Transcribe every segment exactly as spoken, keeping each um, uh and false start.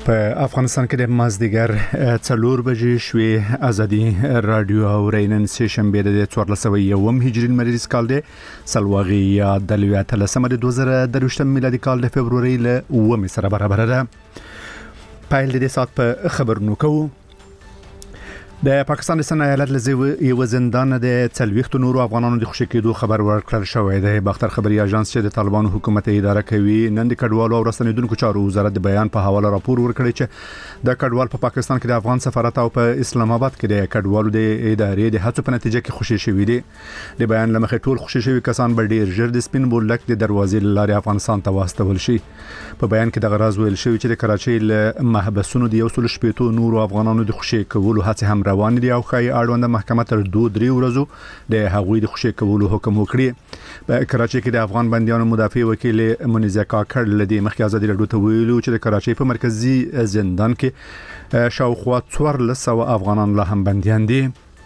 په افغانستان کې د مازدیګر څلور بجې شوې ازادي رادیو او رینن سیشن به د څوارلس سوه یوم هجري مریض کال دی سلواغي یا د لویاتلسمه د دوه زره درویشتم میلادي کال د فبروري له اوومې سره برابر ده. پایل د دې سات په خبرونو کوو. د پاکستان د سنا ایالت لزیو یو زندان د څلويختو نورو افغانانو د خوشی کېدو خبر ورکړل شوی دی. باختر خبري اژانس چې د طالبانو حکومت اداره کوي نن د کډوالو او رسنیدونکو چارو وزارت د بیان په حواله راپور ورکړی چې د کډوال په پاکستان کې د افغان سفارت او په اسلام آباد کې د کډوالو د ادارې د هڅو په نتیجه کې خوشی شوی دي. د بیان لمخې ټول خوشی شوی کسان به ډیر ژر د سپین بولک د دروازې لارې افغانستان ته واستول شي. په بیان کې د غراز ویل شوی چې د کراچۍ له محبسونو د یو سل شپږ نورو افغانانو د خوشی کولو هڅه هم روان دي او خای اړوند محکمه تر دوه درې ورځو د هغوی د خوشی کولو حکم وکړي. په کراچۍ کې د افغان بنديانو مدافع وکیل منیزه کاکړ لدی مخکې ازادي رادیو ته ویلو چې د کراچۍ په مرکزی زندان کې شاوخوا څوارلس سوه افغانان لا هم بنديان دي.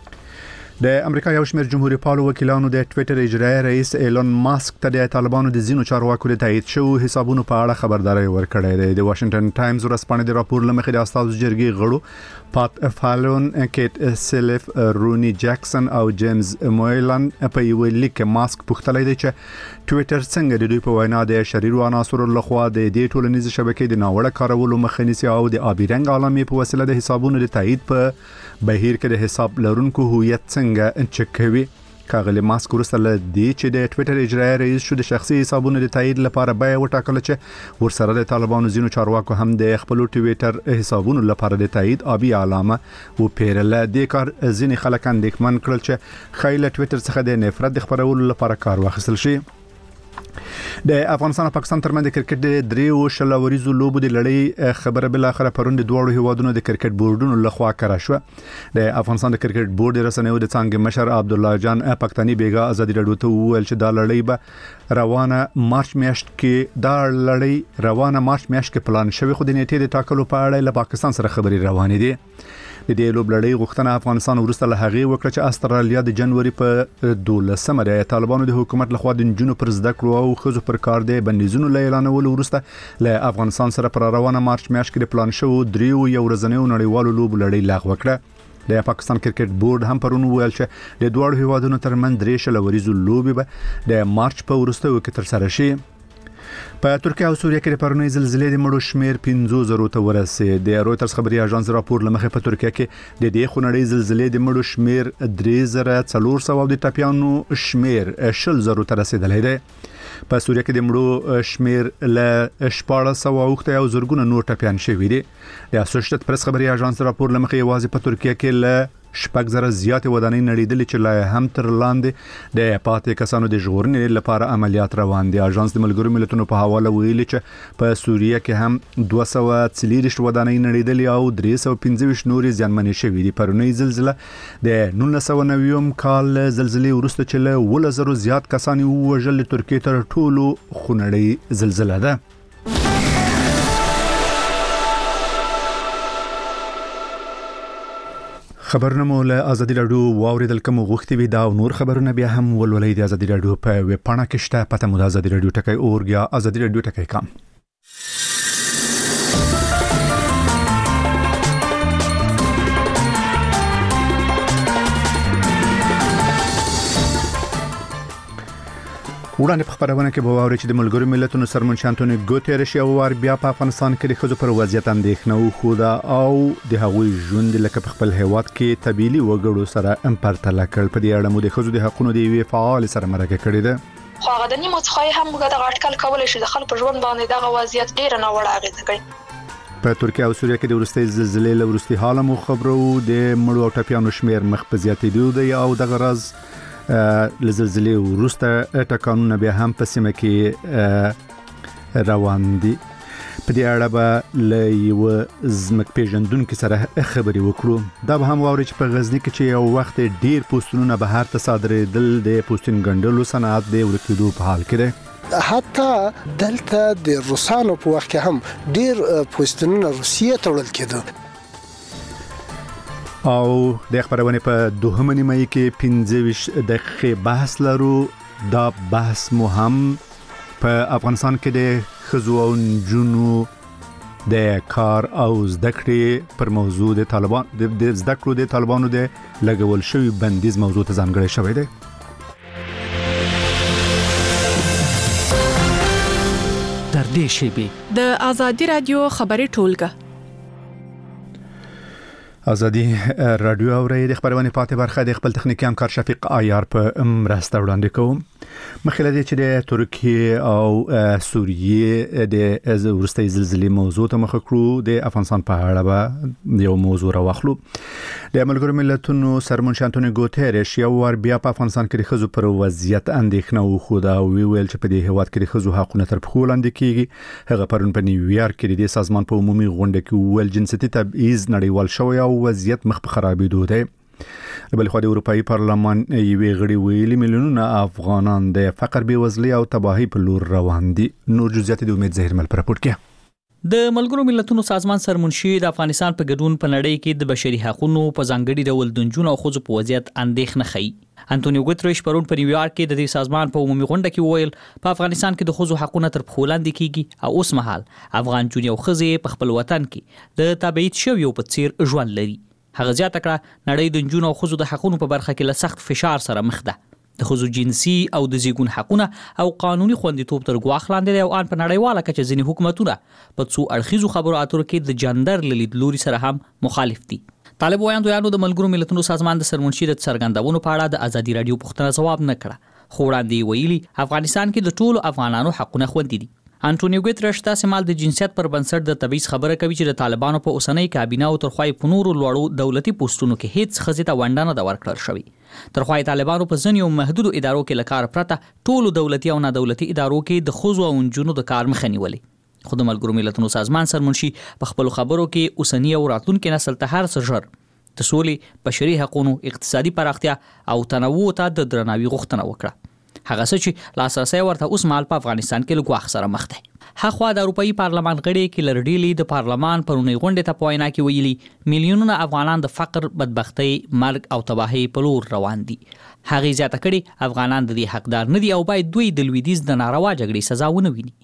د امریکا یو شمېر جمهوریت پالو وکیلانو د ټوئیټر اجرایي رئیس ایلون ماسک ته د طالبانو د زینو چارواکو د تایید شو حسابونو په اړه خبرداري ورکړې ده. د واشنگټن ټایمز ورسپانې د راپور لمخې د استاد جرګي غړو پات فالون کېټ سیلف رونی جکسن او جیمز مویلان په یو لیک ماسک پوښتلې ده چې ټوئیټر څنګه د دوی په وینا د شریرو عناصرو لخوا د دې ټولنیز شبکې د ناوړه کارولو مخه نیسي او د آبي رنګ علامې په وسیله د حسابونو د تایید په بهیر کې د حساب لرونکو هویت څنګه چک کوي. کاغلی ماسک ورسته لدی چې د ټوئیټر اجرایي رئیس شو د شخصي حسابونو د تایید لپاره به وټاکل چې ورسره د طالبانو زینو چارواکو هم د خپل ټوئیټر حسابونو لپاره د تایید آبي علامه و پیرله. د کار ځینې خلک اندېښمن کړل چې خیله ټوئیټر څخه د نفرت د خبرولو لپاره کار واخیستل شي. د افغانستان او پاکستان ترمنځ د کرکټ د دریو شلوریزو لوبو د لړۍ خبره بل اخر پرون د دوه هیوادونو د کرکټ بورډونو لخوا کړه شو. د افغانستان د کرکټ بورډ رسنیو د څنګه مشر عبد الله جان پاکستاني بیګا ازادي رادیو ته ویل چې دا لړۍ به روانه مارچ میاشت کې دا لړۍ روانه مارچ میاشت کې پلان شوی خو د نیټې د ټاکلو په اړه له پاکستان سره خبري روانې دي. د دې لوب لړۍ غوښتنه افغانستان ورسته له هغه وکړه چې استرالیا د جنوري په دولسمه د طالبانو د حکومت لخوا د جنونو پر زده کړو او خزو پر کار د بندیزونو له اعلانولو ورسته له افغانستان سره پر روانه مارچ میاشت کې پلان شو دریو یو ورځنیو نړیوالو لوب لړۍ لغوه کړه. د پاکستان کرکټ بورډ هم پرون ویل چې د دوه هیوادونو ترمنځ درې شلوریزو لوبې به د مارچ په وروستیو کې تر سره شي. په ترکیه او سوریه کې د پرونی زلزلې د مړو شمیر پنځه زره ته ورسېد. د رويټرز خبري اژانس راپور لمخې په ترکیه کې د دې خونړۍ زلزلې د مړو شمیر درې زره څلور سوه او د ټاپیانو شمیر شل زره ته رسیدلی دی. په سوریه کې د مړو شمیر له شپاړس سوه اوښته او زرګونه نور ټاپیان شوي دي. د اسوسییټډ پریس خبري اژانس راپور لمخې یوازې په ترکیه کې له شپږ زره زیاتې ودانۍ نړیدلې چې لا هم تر لاندې د پاتې کسانو د ژغورنې لپاره عملیات روان دي. اژانس د ملګرو ملتونو په حواله ویلي چې په سوریه کې هم دوه سوه څلوېښت ودانۍ نړیدلې او درې سوه پنځه ویشت نورې زیانمنې شوې دي. پرونی زلزله د نولس سوه نوي کال زلزلې وروسته چې له اووه زره زیات کسان ووژل ترکیه تر ټولو خونړۍ زلزله ده. خبرونه مو له ازادي رادیو واوریدل کوم غوښتي وي دا او نور خبرونه بیا هم ولولې د ازادي رادیو په ویب پاڼه کې شته. پته مو د ازادي رادیو ټکی اورګ یا ازادي رادیو ټکی کام. وړاندې په خبرونه کې به واوري چې د ملګرو ملتونو سرمنشي انټونیو ګوتيريش یو وار بیا په افغانستان کې د ښځو پر وضعیت اندېښنه وښوده او د هغوی ژوند لکه په خپل هیواد کې طبيعي وګړو سره هم پرتله کړ. په دې اړه مو د ښځو د حقوقو د یوې فعال سره مرکه کړې ده. خو هغه د نیمو څخه هم موږ د اټکل کولای شو د خلکو ژوند باندې دغه وضعیت ډیر نه وړ اغیزه کوي. په ترکیه او سوریه کې د ورستۍ زلزلې له وروستي حاله مو خبرو د مړو او ټپیانو شمیر مخ په زیاتېدو دی او د غرض لزلزلې وروسته ټکانونه بیا هم په سیمه کې روان دي. په دې اړه به له یو زمک پیژندونکو سره خبرې وکړو. دا به هم واوري چې په غزنی کې چې یو وخت ډیر پوسټونه بهر ته صادرېدل د پوسټین ګڼلو صنعت د ورکېدو په حال کې دی. حتی دلته د روسانو په وخت کې هم ډیر پوسټونه روسیې ته وړل کېدل. او د خبرونه په دوهمه نیمه کې پنځه ویشت دقیقې بحث لرو. دا بحث مو هم په افغانستان کې د خزو او جنو د کار او زده کړې پر موضوع د طالبان د زده کړو د طالبانو د لګول شوی بندیز موضوع ته ځانګړی شوی دی. تر دې شیبې د آزادي رادیو خبري ټولګه ازادي رادیو اوري د خبرونه پاتې برخه د خپل تخنیکی همکار شفیق عیار په مرسته وړاندې کوم. مخکې لدی چې د ترکیه او سوریه د ورستۍ زلزلې موضوع ته مخ کړو د افغانستان په اړه به یو موضوع راوخلو. د ملګرو ملتونو سرمنشي انټونیو ګوتریش یو ور بیا په افغانستان کې د خزو پر وضعیت اندېښنه وخوده او ویل چې په دې هیواد کې د خزو حقوقونه تر پښو لاندې کیږي. هغه پرون په نیویارک کې د سازمان په عمومي غونډه کې ویل جنسيتي تبعیض نړیوال شوی او وضعیت مخ په خرابېدو دی. بل خو د اروپאי پارلمان یوې غړي ویلي میلیونونه افغانان د فقر بېوزلۍ او تباہي په لور روان دي. نور جزئیات د امید زهیر مل پر راپور کې. د ملګرو ملتونو سازمان سرمنشي د افغانستان په ګډون په نړۍ کې د بشري حقوقو په ځانګړي ډول د نجونو او ښځو په وضعیت اندېښنه ښيي. انټونیو ګوتریش پرون په نیویارک کې د دې سازمان په عمومي غونډه کې ویل په افغانستان کې د ښځو حقوقونه تر پښو لاندې کیږي او اوس مهال افغان جونې او ښځې په خپل وطن کې د تبعید شویو په څیر ژوند لري. هغه زیاته کړه نړۍ د نجونو او ښځو د حقوقو په برخه کې له سخت فشار سره مخ ده. د ښځو جنسي او د زیږون حقوقونه او قانوني خوندیتوب تر ګواښ لاندې دي او ان په نړیواله کچه ځینې حکومتونه په څو اړخیزو خبرو اترو کې د جندر لیدلوري سره هم مخالف دي. طالب وایاندویانو د ملګرو ملتونو سازمان د سرمنشي د څرګندونو په اړه د ازادي رادیو پوښتنه ځواب نه کړه، خو وړاندې ویلي افغانستان کې د ټولو افغانانو حقونه خوندي دي. انټونیو ګوتریش تاسو مال د جنسیت پر بنسټ د تبعیض خبره کوي چې د طالبانو په اوسنۍ کابینه او ترخوای په نورو لوړو دولتي پوسټونو کې هیڅ خزې ته ونډه نه ورکړل شوی. ترخوای طالبانو په ځینو محدودو ادارو کې لکار پرته ټولو دولتي او نه دولتي ادارو کې د خزو او نجونو د کار مخه نیولې. خو د ملګرو ملتونو سازمان سرمنشي په خپل خبرو کې اوسنی او راتلونکي نسل ته هر څه ژر د سولې، بشري حقوقو، اقتصادي پراختیا او تنوع ته د درناوي غوښتنه وکړه. هغه څه چې لاسرسي ورته اوس مال په افغانستان کې لګواخ سره مخ دی. هغه د اروپאי پارلمان غړي کې لرډيلي د پارلمان پرونی غونډه ته پوینا کې ویلي میلیونونه افغانان د فقر، بدبختی، مرګ او تباہي په لور روان دي. هغه زیاته کړي افغانان د دې حقدار نه دي او باید دوی د لویدیز د ناروا جګړې سزا ونه ویني.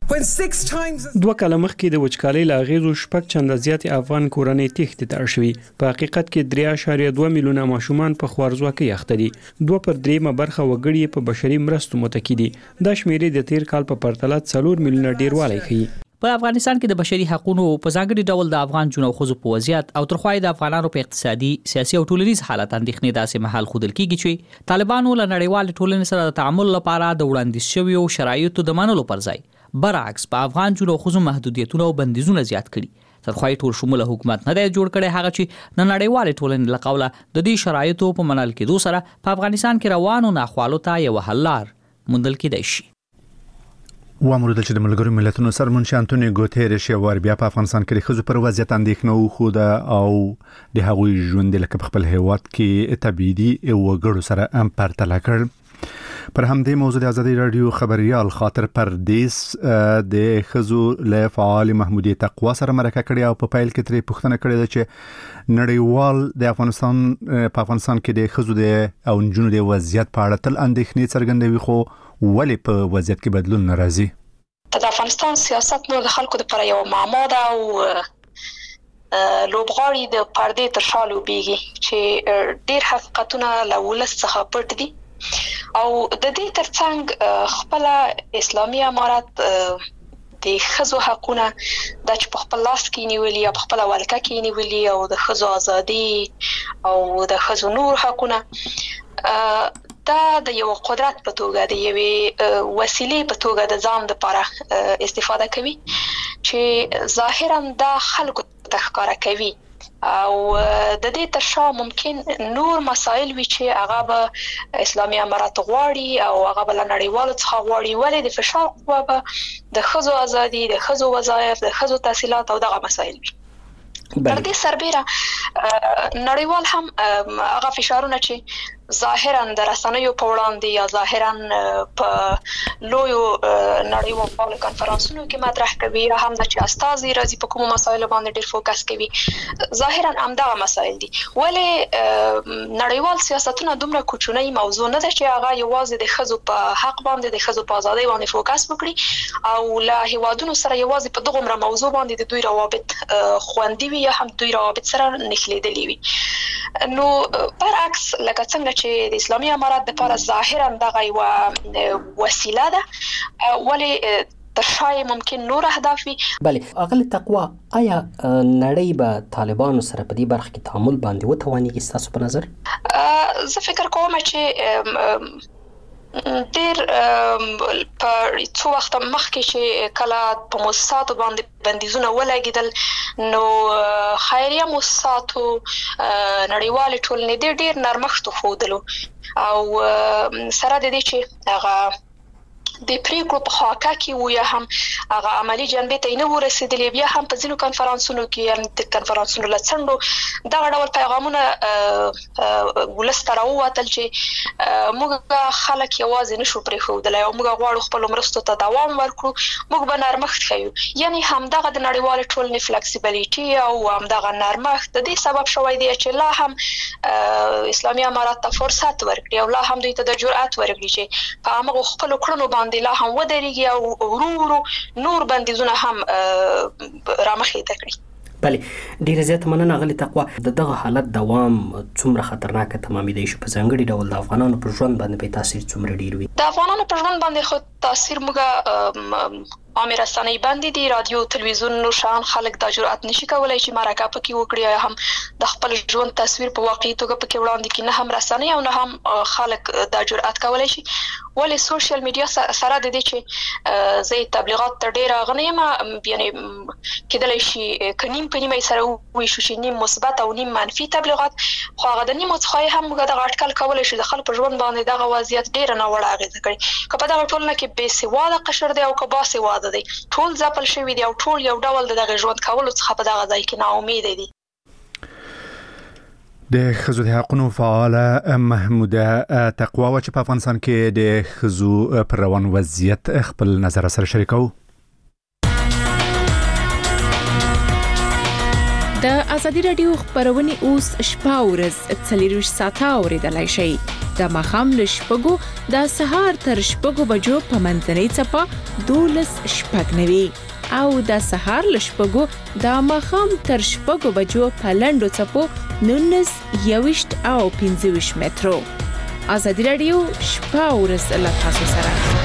دوه کاله مخکې د وچکالۍ له اغیزو شپږ چنده زیات افغان کورنۍ تښتې ته اړ شوي. په حقیقت کې درې اعشاریه دوه میلیونه ماشومان په خوارځواکۍ اخته دي. دوه پر دریمه برخه وګړي په بشري مرستو متکی دي. دا شمیرې د تیر کال په پرتله څلور میلیونه ډیروالی ښيي. په افغانستان کې د بشري حقوقو په ځانګړي ډول د افغان جنو خزو په وضعیت او ترخوای د افغانانو په اقتصادي، سیاسي او ټولنیز حالت اندېښنې داسې محل خودل کیږي چې طالبانو له نړیوال ټولنې سره د تعامل لپاره د وړاندیز شویو شرایطو د منلو پر ځای برعکس په افغان جنو خزو محدودیتونه او بندیزونه زیات کړي. ترخوای ټول شموله حکومت نه دی جوړ کړي هغه چې د نړیوال ټولنې له قوله د دې شرایطو په منل کېدو سره په افغانستان کې روانو ناخوالو ته یو حل لار موندل کېدای شي. وامر د چې د ملګرو ملتونو سرمنشي انټونیو ګوتریش یو ور بیا په افغانستان کې د خزو پر وضعیت اندېښنه وخوده او د هغوی ژوند لکه په خپل هیواد کې تبعیدي وګړو سره هم پرتله کړ. پر همدې موضوع د ازادي رادیو خبريال خاطر پردیس د خزو له فعال محمودي تقوا سره مرکه کړې او په پایل کې ترې پوښتنه کړې ده چې نړیوال د افغانستان په افغانستان کې د خزو د او نجونو د وضعیت په اړه تل اندېښنې څرګندوي، خو ولې په وضعیت کې بدلون ناراضي؟ د افغانستان سیاست نور د خلکو لپاره یو معما ده او لوبغاړي د پردې تر شا لوبېږي چې ډېر حقیقتونه له ولس څخه پټ دي او د دې ترڅنګ خپل اسلامي امارت د ښځو حقونه د چې په خپل لاس کې نیولي او په خپل ولکه کې نیولي او د ښځو ازادي او د ښځو نور حقونه دا د یو قدرت په توګه د یوې وسیلې په توګه د ځان لپاره استفاده کوي چې ظاهرا دا خلکو ته ښکاره کوي او د دې تر شا ممکن نور مسائل وي چې هغه به اسلامي امارات غواړي او هغه به له نړیوالو څخه غواړي، ولې د فشار قوه به د ښځو ازادي، د ښځو وظایف، د ښځو تحصیلات او دغه مسائل وي. تر دې سربېره نړیوال هم هغه فشارونه چې ظاهرا د رسنیو په وړاندې یا ظاهرا په لویو نړیوالو کانفرنسونو کې مطرح کوي یا هم د چې استازي راځي په کومو مسایلو باندې ډېر فوکس کوي ظاهرا همدغه مسایل دي ولې نړیوال سیاستونه دومره کوچنی موضوع نه ده چې هغه یوازې د ښځو په حق باندې د ښځو په ازادۍ باندې فوکس وکړي او له هیوادونو سره یوازې په دغه عمره موضوع باندې د دوی روابط خوندي وي یا هم دوی روابط سره نښلېدلي وي نو برعکس لکه څنګه چې د اسلامي امارات لپاره ظاهرا دغه یو وسیله ده ولی تر شای ممکن نور اهداف وي. بله اغل تقوا آیا نړۍ به طالبانو سره په دې برخه کې تعامل باندې وتوانیږي ستاسو په نظر؟ زه فکر کوم چې ډیر په څو وخت مخکې چې کله په موسساتو باندې بندیزونه ولګیدل نو خیریه موسساتو نړیوال ټولنې ډیر ډیر نرمښت ښودلو او سره د دې چې هغه د پریکړو په خاکه کې و یا هم هغه عملی جنبې ته نه ورسېدلې بیا هم په ځینو کانفرنسونو کې هم د کانفرنسونو له څنډو دغه ډول پیغامونه ولس ته راووتل چې موږ خلک یوازې نشو پرېښودلی او موږ غواړو خپلو مرستو ته دوام ورکړو موږ به نرمښت ښیو یعنی همدغه د نړیوالې ټولنې فلکسیبلیټي او همدغه نرمښت د دې سبب شوی دی چې لا هم اسلامي امارات ته فرصت ورکړي او لا هم دوی ته د جرأت ورکړي چې په همغو خپلو کړنو باندې لا هم ودرېږي او ورو ورو نور بندیزونه هم رامخې ته کړي. بله ډیره زیاته مننه اغلې تقوا. د دغه حالت دوام څومره خطرناک تمامېدی شي په ځانګړي ډول د افغانانو پر ژوند باندې به تاثیر څومره ډیر وي؟ د افغانانو پر ژوند باندې خو تاثیر موږ عامه رسنۍ باندې دي رادیو تلویزیون نور شان خلک د جرأت نشي کولای چې مرکه پکې وکړي یا هم د خپل ژوند تصویر په واقعي توګه پکې وړاندې کړي نه هم رسنۍ او نه هم خلک د جرأت کولای شي ولې سوشل میډیا سره د دې چې زه تبلیغات ته ډیر غنیم یعنی کېدلای شي کنیم په نیمه سره وي شو چې نیم مثبت او نیم منفي تبلیغات خو هغه د نیمو څخه هم موږ د اټکل کولای شي د خلکو ژوند باندې دغه وضعیت ډیر نه وړ اغیزه کوي که په دغه ټولنه کې بې سواده قشر دی او که با سواده دی ټول ځپل شوي دي او ټول یو ډول د دغه ژوند کولو څخه په دغه ځای کې ناامید دي. د ښځو د حقونو فعاله محموده تقوا چې په افغانستان کې د ښځو پر روان وضعیت خپل نظر سره شریکو. د ازادي رادیو خبرونه اوس شپه ورځ څلور ساعته اوریدلای شئ د مخام له شپږو د سهار تر شپږو بجو په منځنۍ څپه دولس شپږ نوي او د سهار له شپږو د مخام تر شپږو بجو په لنډو څپو نونس یوشت او پنځه ویشت مترو. ازادي رادیو شپه ورځ له تاسو سره.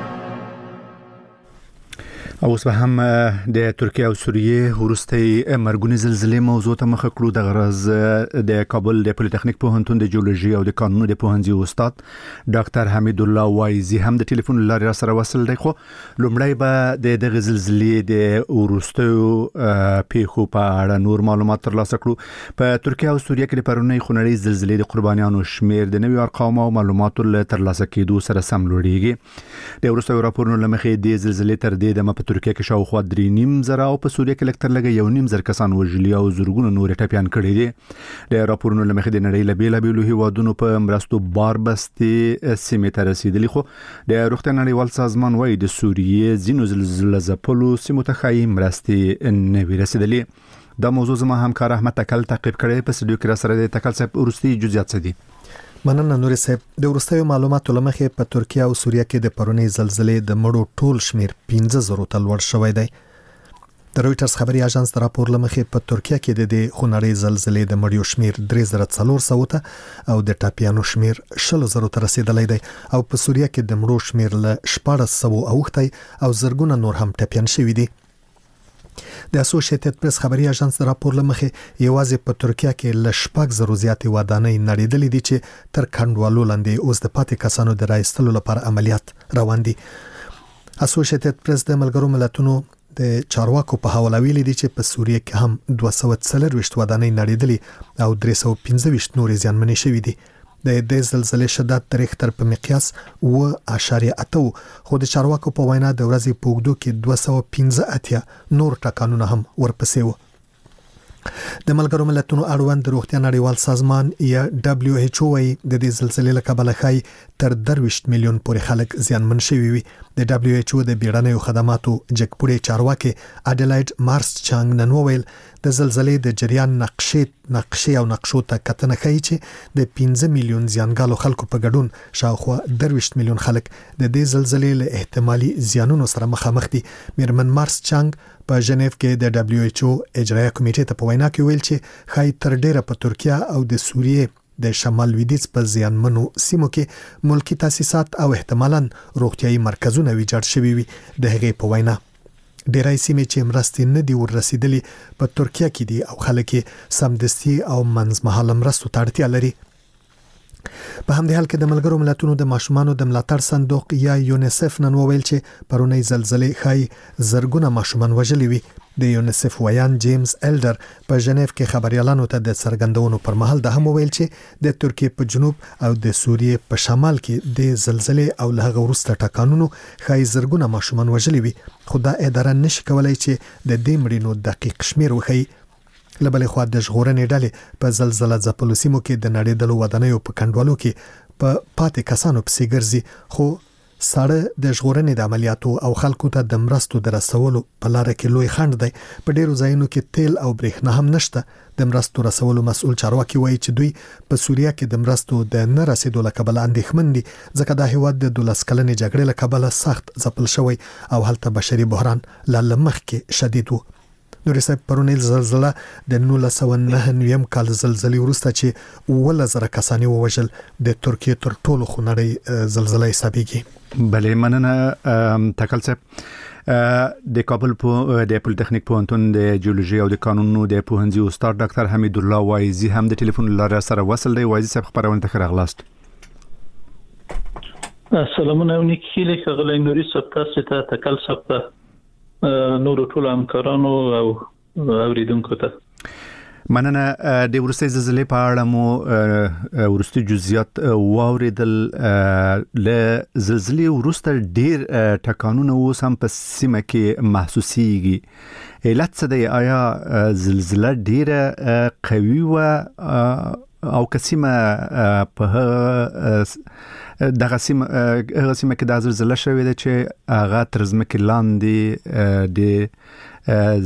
او اوس به هم د ترکیه او سوریه وروستي مرګونی زلزلې موضوع ته مخ کړو. د غرض د کابل د پولیټیکنیک پوهنتون د جیولوژي او د قانونو د پوهنځي استاد ډاکټر حمید الله وایزي هم د ټلیفون لارې را سره وصل دی. خو لومړی به د دغه زلزلې د وروستي پیښو په اړه نور معلومات ترلاسه کړو. په ترکیه او سوریه کې د پرونی خونړۍ زلزلې د قربانیانو شمیر د نوي ارقام او معلوماتو له ترلاسه کېدو سره سم لوړیږي. د وروستي راپورونو لمخې د زلزلې تر دې د ترکیه کې شاوخوا درې نیم زره او په سوریه کې لکتر لګي یو نیم زر کسان وژلي او زرګونه نور ټپيان کړي دي. د راپورونو لمخې د نړۍ له بیلابېلو هیوادونو په مرستو بار بستي سیمه ته رسیدلي. خو د روغتیا نړیوال سازمان وايي د سوریه زینو زلزلې زپلو سیمه ته خای مرستي نه ورسیدلي. دا موضوع زما همکار احمد تکل تعقیب کړي په سټوډیو کې را سره د تکل صاحب ورستي جزئیات څه دي؟ مننه نور صاحب. د ورستیو معلوماتو لمخې په ترکیه او سوریه کې د پرونی زلزلې د مړو ټول شمیر پنځه زره ته لوړ شوی دی. د رويټرز خبري اژانس د راپور لمخې په ترکیه کې د خونړۍ زلزلې د مړیو شمیر درې زره څلور سوه ته او د ټاپیانو شمیر شل زره ته رسیدلی دی او په سوریه کې د مړو شمیر له شپږ سوه اوښتی او زرګونه نور هم ټاپیان شوي دي. د اسوسییټډ پریس خبري اژانس د راپور لمخې یوازې په ترکیه کې ل شپږ زره زیاتې ودانۍ نړیدلې دي چې تر کنډوالو لاندې اوس د پاتې کسانو د راایستلو لپاره عملیات روان دي. اسوسییټډ پریس د ملګرو ملتونو د چارواکو په حواله ویلي دي چې په سوریه کې هم دوه سوه څلور ویشت ودانۍ نړیدلې او درې سوه پنځه ویشت نورې زیانمنې شوي دي. د دې زلزلې شدت د ریختر په مقیاس اوه اعشاریه اته خو د چارواکو په وینا د ورځې په اوږدو کې دوه سوه پنځه اتیا نور ټکانونه هم ورپسې وو. د ملګرو ملتونو اړوند روغتیا نړیوال سازمان یا دبليو ایچ او ای د دې زلزلې له کبله خای تر درویشت میلیون پورې خلک زیانمن شوي وي. د دبليو ایچ او د بیړنیو خدماتو جګپوړي چارواکي اډلایډ مارس چانګ نن وویل د زلزلې د جریان نقشې نقشې او نقشو ته کتنه کوي چې د پنځه میلیون زیانګالو خلکو په ګډون شاوخوا درویشت میلیون خلک د دې زلزلې له احتمالي زیانونو سره مخامخ دي. میرمن مارس چانګ په ژنیف کې د دبليو ایچ او اجرایه کمیټې ته په وینا کې ویل چې خای تر ډیره په ترکیه او د سوریې د شمال لویدیځ په زیانمنو سیمو کې ملکی تاسیسات او احتمالاً روغتيایي مرکزونه ویجاړ شوي وي. د هغې په وینا ډیرای سیمې چې مرستې نه دی ورسېدلې په ترکیه کې دي او خلک سمدستي او منځمهاله مرستو ته اړتیا لري. په همدې حال کې د ملګرو ملتونو د ماشومانو د ملاتړ صندوق یا یونیسف نن وویل چې پرونی زلزلې خای زرګونه ماشومان وژلي وي. د یونیسف ویان جیمز ایلډر په ژنیف کې خبريالانو ته د څرګندونو پر مهال د هم ویل چې د ترکیه په جنوب او د سوریې په شمال کې د زلزلې او له هغه وروسته ټکانونو خای زرګونه ماشومان وژلي وي. خو دا اداره نشي کولای چې د دې مړینو دقیق شمیر وښيي. لبلې خو د ژغورنې ډلې په زلزلہ ځپلو سیمو کې د نړیدلو ودانیو په کنډوالو کې په پاتې کسانو پسې ګرځي. خو ساړه د ژغورنې د عملیاتو او خلکو ته د مرستو د رسولو په لار کې لوی خنډ دی. په ډیرو ځایونو کې تیل او برېښنا هم نشته. د مرستو رسولو مسؤل چارواکي وایي چې دوی په سوریه کې د مرستو د نه رسیدو له کبله اندېښمن دي ځکه دا هیواد د دولس کلنې جګړې له کبله سخت ځپل شوی او هلته بشري بحران لا لمخکې شدید وو. نورې صاحب پرونی زلزلہ د نولس سوه نهه نویم کال زلزلې وروسته چې اووه زره کسان ووژل د ترکیې تر ټولو خونړۍ زلزلې حسابېږي. بلې مننه تکل صاحب. د کابل په د پولیټیکنیک پوهنتون د جیولوژي او د قانونو د پوهنځي استاد ډاکټر حمید الله وایزي هم د ټلیفون لاره سره وصل دی. وایزي صاحب خبرونه ته راغلاست. سلامونه ونیکي خغلی نوري صاحب تاسو ته تکل صاحب نور ټول همکارانو او اوریدونکو ته مننه. د ورستي زلزلې په اړه مو ورستي جزئیات واوریدل. ل زلزلې ورسته ډیر ټکانونه اوس هم په سیمه کې محسوسيږي. علت څه دی؟ آیا زلزلہ ډیره قوي و او کسیمه په دغه سیمه هغه سیمه کې د زلزلہ شوې ده چې هغه تر ځمکې لاندې د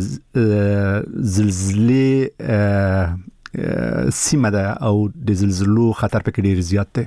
زلزلې سیمه ده او د زلزلو خطر پکې ډیر زیات دی.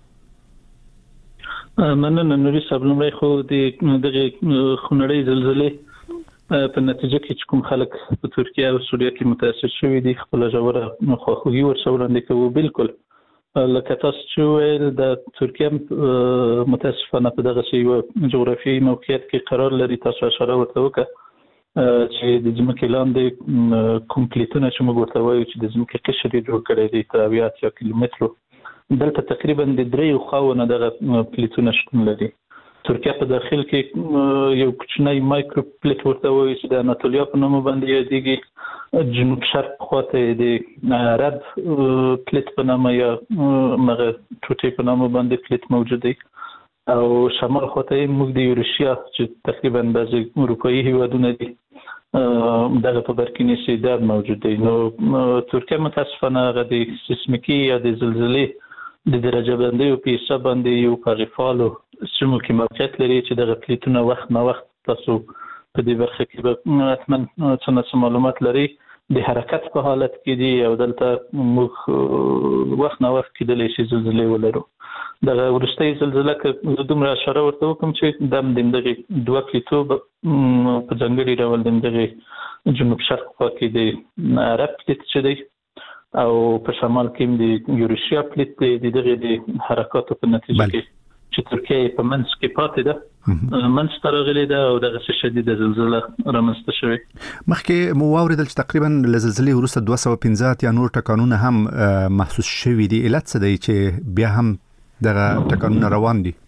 مننه نوري صاحب. لومړی خو د دغه خونړۍ زلزلې په نتیجه کې کوم خلک په ترکیه او سوریه کې متاثر شوي دي خپل ژوره خواخوږي ورسره وړاندې کوو. بالکل لکه تاسو چې ویل د ترکیه متاسفانه په دغه یو جغرافیایي موقعیت کې قرار لري. تاسو اشاره ورته وکړه چې د ځمکې لاندې کوم پلیټونه چې موږ ورته وایو چې د ځمکې قشر یې جوړ کړی دی تر اویا اتیا کیلومترو، دلته تقریبا د دریو خواوو دغه پلیټونه شتون لري. ترکیه په داخل کې یو کوچنی مایکرو پلیټ ورته وایي چې د اناتولیا په نوم باندې یادېږي. جنوب شرق خواته د عرب پلیټ په نامه یا مغه ټوټې په نامه باندې پلیټ موجود دی او شمال خواته موږ د یوریشیا چې تقریبا بعضی اروپایي هیوادونه دي دغه په برکینی سیداب موجود دی. نو ترکیه متاسفانه هغه د سیسمیکي یا د زلزلې د درجه بندۍ په حساب باندې یو پاغفالو سیمو کې موقعیت لري چې دغه پلیټونه وخت نه وخت تاسو په دې برخه کې به حتما څه معلومات لري د حرکت په حالت کې دي او دلته موږ وخت نه وخت کېدلی شي زلزلې ولرو. دغه وروستۍ زلزله که دومره اشاره ورته وکړم چې د دغه دوه پلیټو په ځانګړي ډول د دغه جنوب شرق خوا کې د عرب پلیټ چې دی او په شمال کې د یوریشیا پلیټ د دغه د حرکاتو په نتیجه کې چې ترکیه په منځ کې پاتې ده منځ ته راغلې ده او دغه شدیده زلزله رامنځته شوې. مخکې مو واوریدل چې تقریبا له زلزلې وروسته دوه سوه پنځه اتیا نور ټکانونه هم محسوس شوي دي. علت څه دی چې بیا هم دغه ټکانونه روان دي؟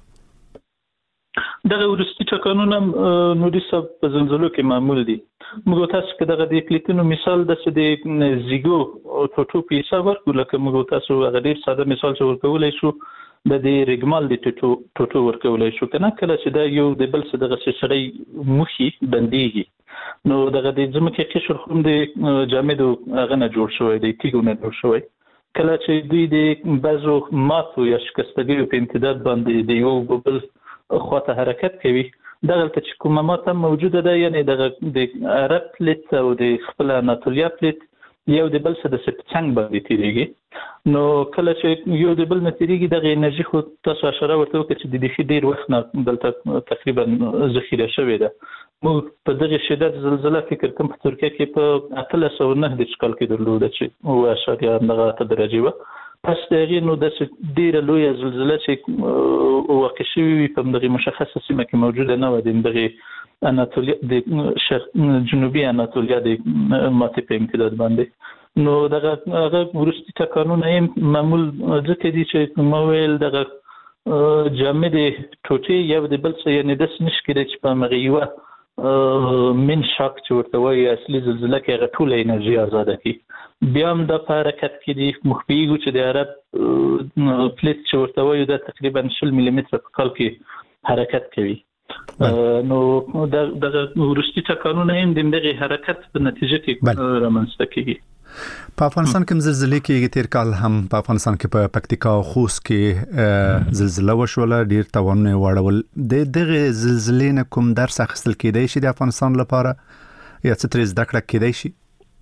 دغه وروستي ټکانونه نوري صاحب په زلزلو کې معمول دي. موږ تاسو کې دغه د پلیټونو مثال د څه زیګو ټوټو په حساب ورکړو لکه موږ تاسو هغه ډیر ساده مثال څور کولای شو د دې رګمال د ټوټو ټوټو ورکولای شو کنه کله چې دا یو د بل څه دغه سړی مخي بنديږي نو دغه د ځمکې قشر خو د جامدو هغه نه جوړ شوی دی تیګو نه جوړ شوی کله چې دوی د بعضو ماتو یا شکستګیو په امتداد باندې د یو بل خواته حرکت کوي دغه چې کومه ماته موجوده ده یعنی دغه د عرب پلیت او د خپل اناتولیا پلیت یو د بل څه د څنګه باندې تیریږي نو کله چې یو د بل نه تیریږي دغه انرژي خو تاسو اشاره ورته وکړه چې د دې ډیر وخت نه دلته تقریبا ذخیره شوې ده مو په دغه شدت زلزلہ فکر کوم په ترکیه کې په اتلس او نه د شکل کې درلوده چې او اشاره نه درجه و پس دغه نو د ډیره لوی زلزلہ چې واقع شوی په دغه مشخصه سیمه کې موجوده نه و د دغه اناتولیا د شرق جنوبي اناتولیا د ماته په امتداد باندې نو دغه هغه ورستي تکانونه معمول ځکه دي چې مویل دغه جامد ټوټي یو د بل څه یعنی د سنشکره چې په مغیوه من شاک چې ورته وایي اصلي زلزلہ کې هغه ټول انرژي آزاده کی بیا هم د حرکت کې د مخبيګو چې د عرب پلیت چې ورته وایي د تقریبا شل ملي متر په کال کې حرکت کوي نو د ورستي تکانونه هم د دغه حرکت په نتیجه کې رامنځته کیږي په افغانستان کې زلزلې کې تیر کال هم په افغانستان کې په پکتیکا او خوست کې زلزلہ وشوله ډیر توانونه واړول د دغه زلزلې نه کوم درس اخیستل کېدای شي د افغانستان لپاره یا څه تر زده کړه کېدای شي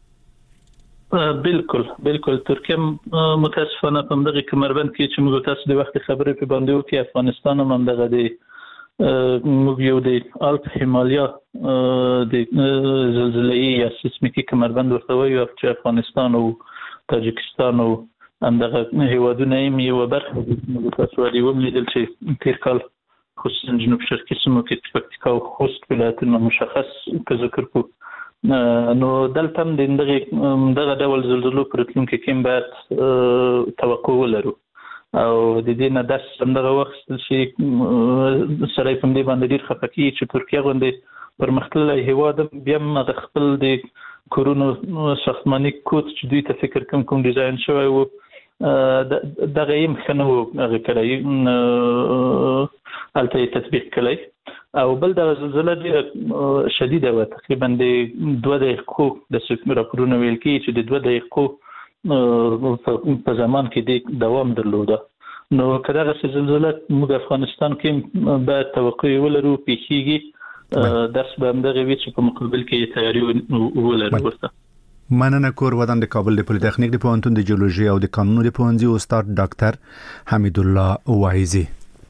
بالکل بالکل ترکیه متاسفانه په دغه کمربند کې چې موږ تاسو د وخت خبرې په باندې وکړو افغانستان هم دغه دی موږ یو د الپ هیمالیا د زلزلې یا سیسمیکي کمربند ورته وایو چې افغانستان او تاجکستان او همدغه هیوادونه یې یو برخه د تاسو د یو ملیدل چې تیر کال خصوصا جنوب شرقي سیمو کې پکتیکا او خوست ولایتونه مشخص که ذکر کو نو دلته هم دغه دغه ډول زلزلو پر راتلونکي کې باید توقع ولرو او د دې نه درس څنګه وخت چې سره په دې باندې ډیر خفقي چې ترکیه غونډه پرمختللې هیواد بیا هم د خپل د کورونو ساختماني کوډ چې دوی ته فکر کوم کوم ډیزاین شوی وو دغه یې مخنه وو هغه کړی الته تطبیق کړی او بل د زلزلہ ډیره شدیده و تقریبا د دوه دقیقو د سکمه راپورونه ویل کی چې د دوه دقیقو په زمان کې د دوام درلوده نو کله چې زلزلہ موږ افغانستان کې به توقع ولرو پیښیږي درس به همدغه وی چې په مقابل کې تیاری ولرو ورته مننه کور ودان د کابل د پولی تخنیک د پوهنتون د جیولوژي او د قانون د پوهنځي استاد ډاکټر حمید الله وایزي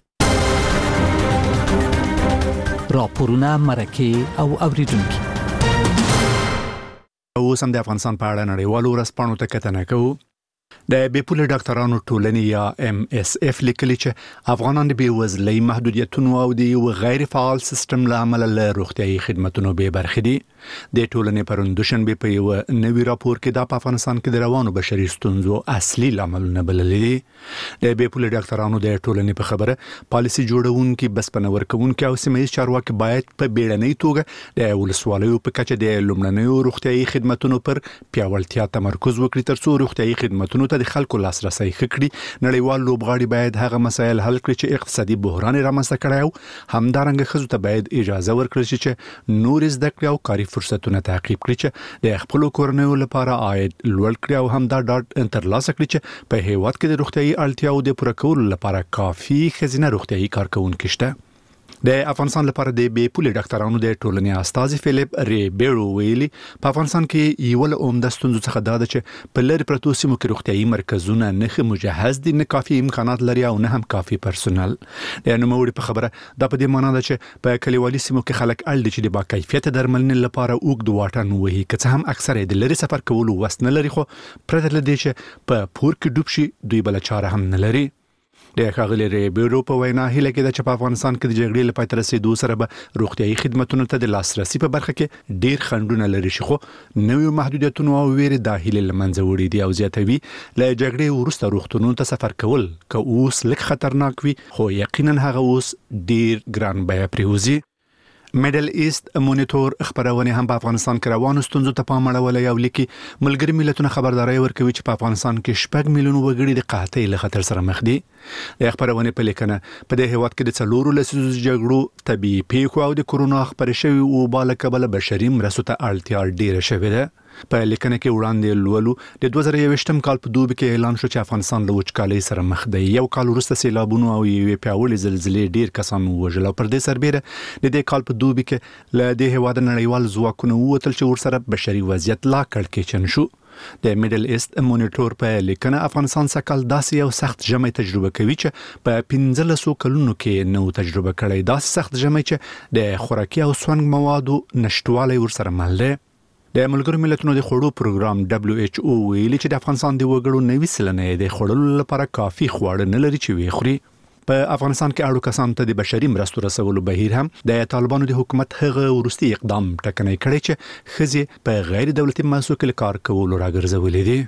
راپورونه مرکه او اوریدونکو اوس هم د افغانستان په اړه نړیوالو ورځپاڼو ته کتنه کوو د بیپولي ډاکټرانو ټولنې یا ام اس اف لیکلي چې افغانان د بیوزلۍ محدودیتونو او د یو غیر فعال سیستم له امله له روغتیايي خدماتو بې برخې دي د ټولنې پرون دوشنبه په یو نوي راپور کې د افغانستان کې د روانو بشري ستونزو اصلي لاملونه بللي دي د بیپولي ډاکټرانو د ټولنې په خبره پالیسي جوړونکي بسپنه ورکونکي او سیمه‌ییز چارواکي باید په بیړنۍ توګه د ولسوالیو په کچه د لومړنیو روغتیايي خدماتو پر پیاوړتیا تمرکز وکړي ترڅو روغتیايي خدماتو ته د خلکو لاسرسي خکړي نړیوال لوبغاړي باید هغه مسایل حل کړي چې اقتصادي بحران رامنځته کړي او همدارنګه خزو ته باید اجازه ورکړي چې نور زده کړي او کاري فرصتونه تعقیب کړي چې د خپل کورنیو لپاره عاید لوړ کړي او همدا ډاټ ترلاسه کړي چې په هیواد کې د روغتیايي اړتیاو د پوره کولو لپاره کافي خزینه روغتیايي کارکونکو شته د افغانستان لپاره د بیپولي ډاکټرانو د ټولنې استاذ فلیپ ریبیرو ویلي په افغانستان کې یو له عمده ستونزو څخه دا ده چې په لری پروتو سیمو کې روغتیايي مرکزونه نه مجهز دي نه کافي امکانات لري او نه هم کافي پرسونل د نوموړي په خبره دا په دې معنی ده چې په کلیوالي سیمو کې خلک اړ دي چې د با کیفیت درملنې لپاره اوږد واټن وهي که څه هم اکثره د لری سفر کولو وس نه لري خو پرته له دې چې په پور کې ډوب شي دوی بل چاره هم نه لري د ښاغلي ریبیرو په وینا هیله کې د په افغانستان کې د جګړې لپاره تر رسیدو سره به روغتیايي خدماتو ته د لاسرسي په برخه کې ډیر خنډونه لري شي خو نوې محدودیتونه او ویره د هیله لمنځه وړي دي او زیاتوي له جګړې وروسته روغتونونو ته سفر کول که اوس لږ خطرناک وي خو یقینا هغه اوس ډیر ګران بیه پریوزي میډل ایست مونیټور خبرونه هم په افغانستان کې روانو ستونزو ته پام اړولی او لیکي ملګری ملتونه خبرداري ورکوي چې په افغانستان کې شپږ میلیون وګړي د قحطۍ له خطر سره مخ دي. د خبرونه په لیکنه په دې هیواد کې د څلورو لسیزو جګړو طبي پیښو او د کورونا خبرې شوی او بال کبل بشري مرستو ته اړتیا ډیره شوې ده. په لیکنه کې وړاندې لولو د دوه زره یوویشتم کال په دوبي کې اعلان شو چې افغانستان له وچکالۍ سره مخ دی. یو کال وروسته سیلابونو او یوې پیاوړې زلزلې ډیر کسان وژل او پر دې سربېره د دې کال په دوبي کې له دې هیواد نړیوال ځواکونه ووتل چې ورسره بشري وضعیت لا کړکېچن شو. د میډل ایست مونیټور په لیکنه افغانستان سکل داسې یو سخت ژمی تجربه کوي چې په پنځلسو کلونو کې نو تجربه کړی. داسې سخت ژمی چې د خوراکي او سونګ موادو نشټوالی ورسره مل دی. د ملګرو ملتونو د خوړو پروګرام دبليو ایچ او ویلي چې د افغانستان د وګړو نوي سلنه د خوړلو لپاره کافي خواړه نه لري چې وي خوري. په افغانستان کې اړو کسان ته د بشري مرستو رسولو بهیر هم د طالبانو د حکومت هغه ورستي اقدام ټکنی کړی چې ښځې په غیر دولتي مؤسسو کې کار کولو راګرځولې دي.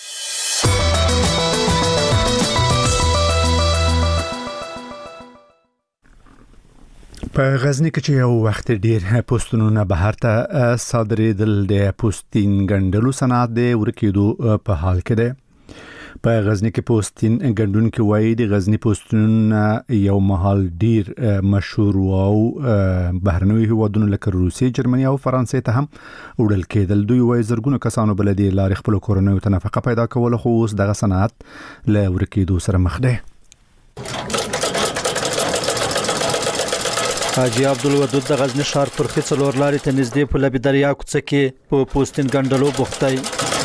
په غزنی کې چې یو وخت ډیر پوسټونه بهر ته صادرېدل د پوستین ګندلو صنعت د ورکېدو په حال کې ده. په غزنی کې پوستین ګندونکو وایي د غزنی پوستونه یو محل ډیر مشهور او بهرنوي هیوادونو لکه روسیې، جرمني او فرانسې ته هم وړل کېدل. دوی وایي زرګونه کسانو بل د لارې خپل کورنۍ ته نفقه پیدا کول، خو اوس دغه صنعت له ورکېدو سره مخ ده. حاجی عبدالودود د غزنی ښار پر خې څلور لارې ته نږدې په لبی دریا کوڅه کې په پوستین ګندلو بوختی.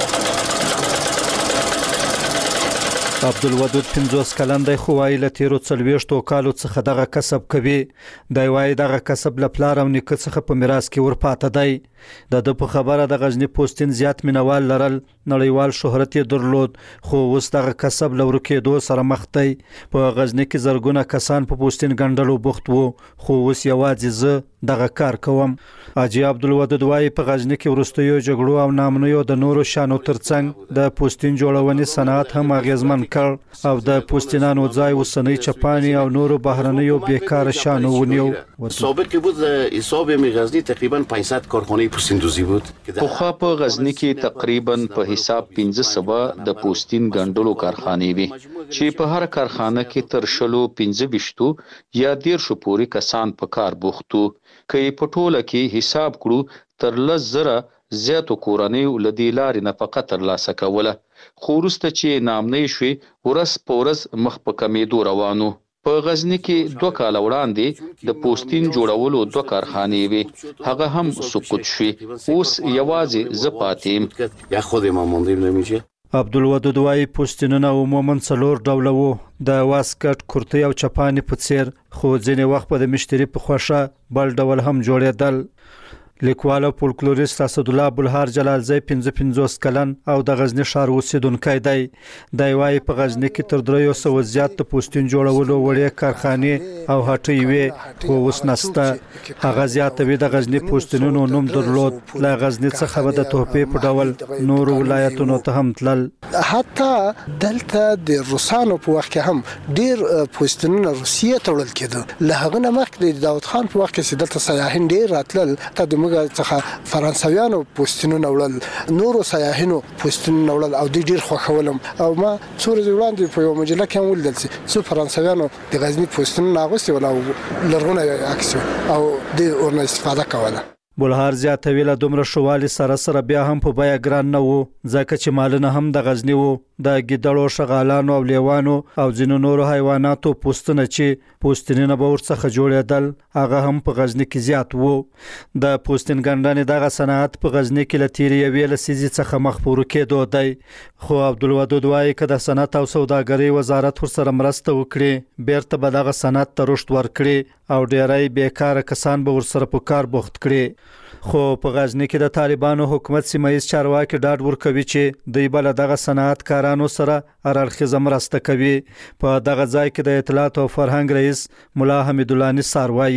عبدالودود پنځوس کلن دی خو وایي له تیرو څلوېښتو کالو څخه دغه کسب کوي. دی وایي دغه کسب له پلار او نیکه څخه په میراث کې ورپاته دی. د ده په خبره د غزنی پوستین زیات مینوال لرل، نړیوال شهرت یې درلود، خو اوس دغه کسب له ورکېدو سره مخ دی. په غزنی کې زرګونه کسان په پوستین ګندلو بوخت وو، خو اوس یوازې زه دغه کار کوم. حاجی عبدالودود وایي په غزنی کې وروستیو جګړو او نامنیو د نورو شانو ترڅنګ د پوستین جوړونې صنعت هم اغیزمن کړ او د پوستینانو ځای اوسنۍ چپانې او نورو بهرنیو بیکاره شانو ونیو. سابق که بود حساب غزنی تقریبا پانصد کارخانه پوستیندوزی بود. پخوا په غزنی کې تقریبا په حساب پنځه سوه د پوستین ګندلو کارخانې وي چې په هر کارخانه کې تر شلو پنځه ویشتو یا دیرشو پورې کسان په کار بوختو. که په ټوله کې حساب کړو تر لس زره زیاتو کورنیو له دې لارې نفقه ترلاسه کوله، خو وروسته چې نامنۍ شوې ورځ په ورځ مخ په کمېدو روانو. په غزنی کې دوه کاله وړاندې د پوستین جوړولو دوه کارخانې وي، هغه هم سقوط شوې. اوس یوازې زه پاتې یم. یا خود ما موندیم نمیشه. عبدالودود وایي پوستینونه عموما څلور ډوله وو، د واسکټ، کورتۍ او چپانې په څیر، خو ځینې وخت به د مشتري په خوښه بل ډول هم جوړېدل. لیکوال او فولکلوریست اسدالله ابوالهار جلالزی پنځه پنځوس کلن او د غزنی ښار اوسیدونکی دی. دی وایي په غزنی کې تر دریو سوو زیات د پوستین جوړولو وړې کارخانې او هټۍ وې، خو اوس نسته. هغه زیاتوي د غزنی پوستینونو نوم درلود. له غزنی څخه به د تحفې په ډول نورو ولایتونو ته هم تلل. حتی دلته د روسانو په وخت کې هم ډیر پوستینونه روسیې ته وړل کېدل. له هغه نه مخکې د داود خان په وخت کې چې دلته سیاحین ډیر راتلل، ته د څخه فرانسویانو پوستینونه وړل، نورو سیاحینو پوستینونه وړل او دوی ډیر خوښولم. او ما څو ورځې وړاندې په یو مجله کې هم ولیدل چې څو فرانسویانو د غزنی پوستینونه اغوستي ول او لرغونی عکس او دوی ورنه استفاده کوله. بلهار زیاتوي له دومره شوالي سره سره بیا هم په بیه ګران نه وو، ځکه چې مالونه هم د غزنی وو. د ګیدړو، شغالانو او لیوانو او ځینو نورو حیواناتو پوستونه چې پوستینونه به ورڅخه جوړېدل، هغه هم په غزنی کې زیات وو. د پوستین ګندنې دغه صنعت په غزنی کې له تیرې یوې لسیزې څخه مخ په ورکېدو دی. خو عبدالودود وایي که د صنعت او سوداګرۍ وزارت ورسره مرسته وکړي، بیرته به دغه صنعت ته رشد ورکړي او ډیری بیکاره کسان به ورسره په کار بوخت کړي. خو په غزنی کې د طالبانو حکومت سیمایي چارواکي ډاډ ورکوي چې دوی بل دغه صنعت کارانو سره هررخیزه مرسته کوي. په دغه ځای کې د اطلاعات او فرهنګ رئیس ملا حمید الله نثار وایي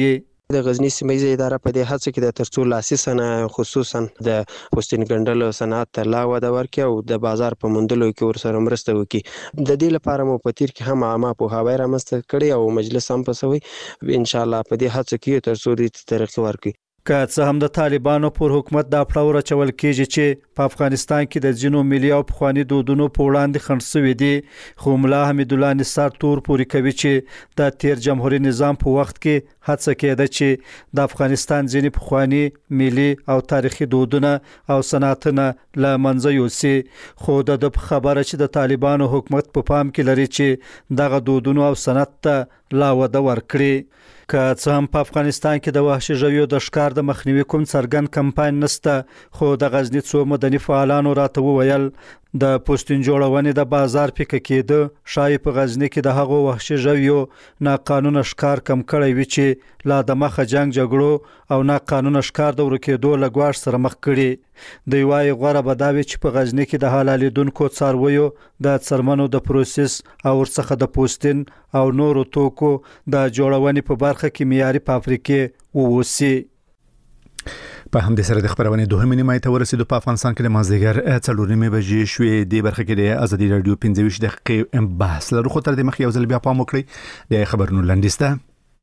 د غزنی سیمه اداره په دې هڅه کې د ترڅو لاسي صنایع خصوصا د پوستین ګنډلو صنعت ته لا وده ورکړي او د بازار په موندلو کې ورسره مرسته وکړي. د دې لپاره مو په تیر کې هم عامه پوهاوی رامنځته کړی او مجلس هم پسوي ان شاء الله په دې هڅه کې ترڅو دې ترقی ورکړي. که څه هم د طالبانو پر حکومت دا پړاو راچول کېږي چې په افغانستان کې د ځینو ملي او پخواني دودونو په وړاندې خنډ شوي دي، خو ملا حمید الله نثار تور پورې کوي چې د تیر جمهوریت نظام په وخت کې هڅه کېده چې د افغانستان ځینې پخواني ملي او تاریخي دودونه او صنعتونه له منځه یوسي، خو د خبره چې د طالبانو حکومت په پام کې لري چې دغه دودونو او صنعت ته لا وده ورکړي. که څه هم په افغانستان کې د وحشي ژویو د ښکار د مخنیوي کوم څرګند کمپاین نشته، خو د غزنی څو مدني فعالانو راته وویل د پوستین جوړونې د بازار پکې کېده شاید په غزنی کې د هغو وحشي ژویو ناقانونه ښکار کم کړی وي چې لا د مخه جنگ جګړو او ناقانونه ښکار د ورکېدو له ګواښ سره مخ کړي. دوی وايي غوره به دا وي چې په غزنی کې د حلالېدونکو څارویو د څرمنو د پروسس او ورڅخه د پوستین او نورو توکو د جوړونې په برخه کې معیاري فابریکې ووسي. په همدې سره د خبرونې دوهمې نیمه ته ورسېدو. په افغانستان کې د مازدیګر څلور نیمې بجې شوې. د برخه کې د ازادي رادیو پنځه ویشت دقیقې بحث لرو، خو تر دې مخکې یو ځل بیا پام وکړئ د خبرونو لنډیسته.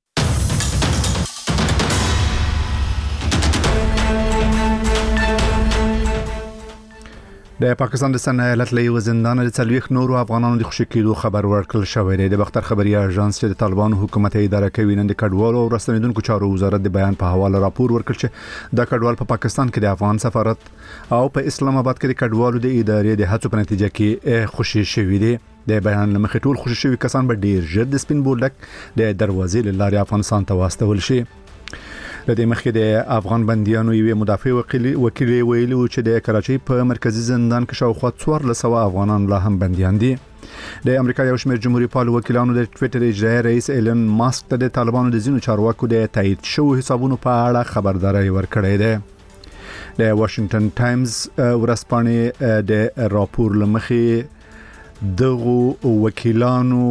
د پاکستان د سن ایالت له یو زندان د څلويخ نورو افغانانو د خوشی کېدو خبر ورکړل شوی دی. د بختر خبري اژانس چې د طالبانو حکومت اداره کوي نن د کډوالو او راستنیدونکو چارو وزارت د بیان په حواله راپور ورکړ چې د کډوال په پاکستان کې د افغان سفارت او په اسلام آباد کې د کډوالو د ادارې د هڅو په نتیجه کې خوشی شوی دی. د بیان لمخې ټول خوشی شوی کسان به ډیر ژر د سپین بولډک د دروازې لارې افغانستان ته واستول شي. د دې مخکې د افغان بنديانو یو مدافع وکیل وکیل ویلي چې د کراچۍ په مرکزی زندان کې شاوخوا څوارلس سوه افغانان لا هم بنديان دي. د امریکا یو شمېر جمهوریت پال وکیلانو د ټوئیټر اجرایي رئیس ایلن ماسک ته د طالبانو د ځینو چارواکو د تایید شوو حسابونو په اړه خبرداري ورکړې ده. د واشنگټن ټایمز ورځپاڼې د راپور لمخې دغه وکیلانو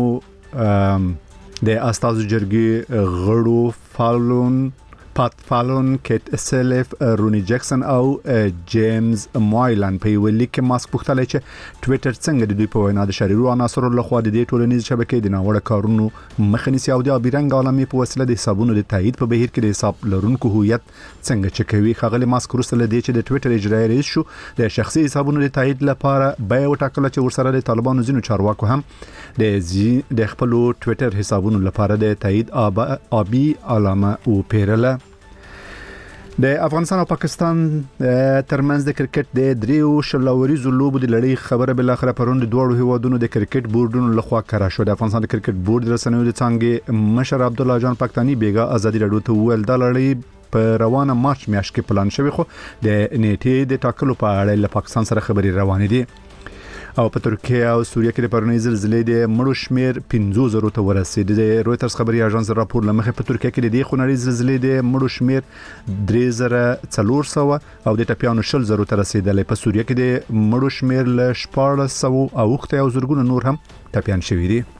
د استازو جرګې غړو فالون پات فالون، کیت سلف، رونی جکسن او جیمز مایلان په یو لیک کې ماسک پوښتنه چې ټوئیټر څنګه د دوی په وینا د شریرو عناصرو لخوا د دې ټولنیز شبکې د ناوړه کارونو مخه نیسي او د ابیرنګ عالمي په وسیله د حسابونو د تایید په بهیر کې د حساب لرونکو هویت څنګه چکوي. خغلی ماسک وروسته له دې چې د ټوئیټر اجرایي رئیس شو د شخصي حسابونو د تایید لپاره به وټاکل چې ورسره د طالبانو ځینو چارواکو هم د زی د خپل ټوئیټر حسابونو لپاره د تایید ابي علامه او پیرله. د افغانستان او پاکستان ترمنځ د کرکټ د دریو شلوريزو لوبو د لړۍ خبره بل اخر پروند دوه هیوادونو د کرکټ بورډونو لخوا کرا شو. د افغانستان د کرکټ بورډ رسنیو د څنګه مشر عبد الله جان پاکستاني بیګا ازادي رادیو ته ویل د لړۍ په روانه مارچ میاشت کې پلان شوی، خو د نیټې د ټاکلو په اړه له پاکستان سره خبري روانې دي. او په ترکیه او سوریه کې د پرونی زلزلې د مړو شمیر پنځه زره ته ورسید. د رويټرز خبري اژانس راپور لمخې په ترکیه کې د خونړۍ زلزلې د مړو شمیر درې زره څلور سوه او د ټپيانو شل زره ته رسیدلې. په سوریه کې د مړو شمیر له شپاړس سوه او وخت او زرګونه نور هم ټپيان شوي دي.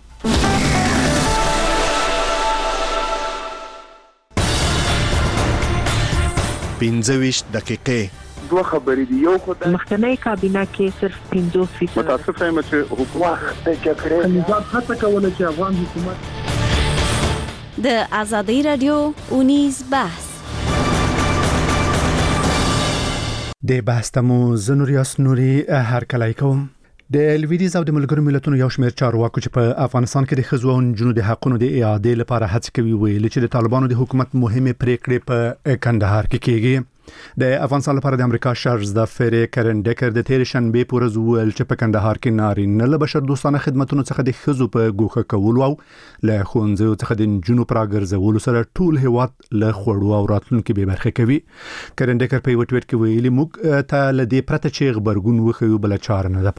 پنځه ویشت دقیقې دوه خبرې دي. یو خو د مخکنی کابینه کې صرف پنځوس فیصد متاسف یم چې حکومت د جګړې نظام هڅه کوله چې افغان حکومت د ازادي رادیو اونیز بحث د بحث تمو زنوریاس نوري هر کله کوم. د لویدیز او د ملګرو ملتونو یو شمېر چارواکو چې په افغانستان کې د ښځو او نجونو د حقوقو د اعادې لپاره هڅه کوي ویل چې د طالبانو د حکومت مهمه پریکړې په کندهار کې کیږي. د افغانستان لپاره د امریکا شارز د فری کرن ډکر د تیر شنبه پر ورځ ویل چې په کندهار کې نارینه له بشر دوستانه خدماتو څخه د ښځو په ګوښه کول او له ښوونځیو څخه د نجونو پراګرځول سره ټول هیواد له خوړو او راتلونکو به برخه کوي. کرن ډکر په یو ټویټ کې ویلي موږ ته له دې پرته چې خبرګون وخیو بل چاره نه ده پاتې.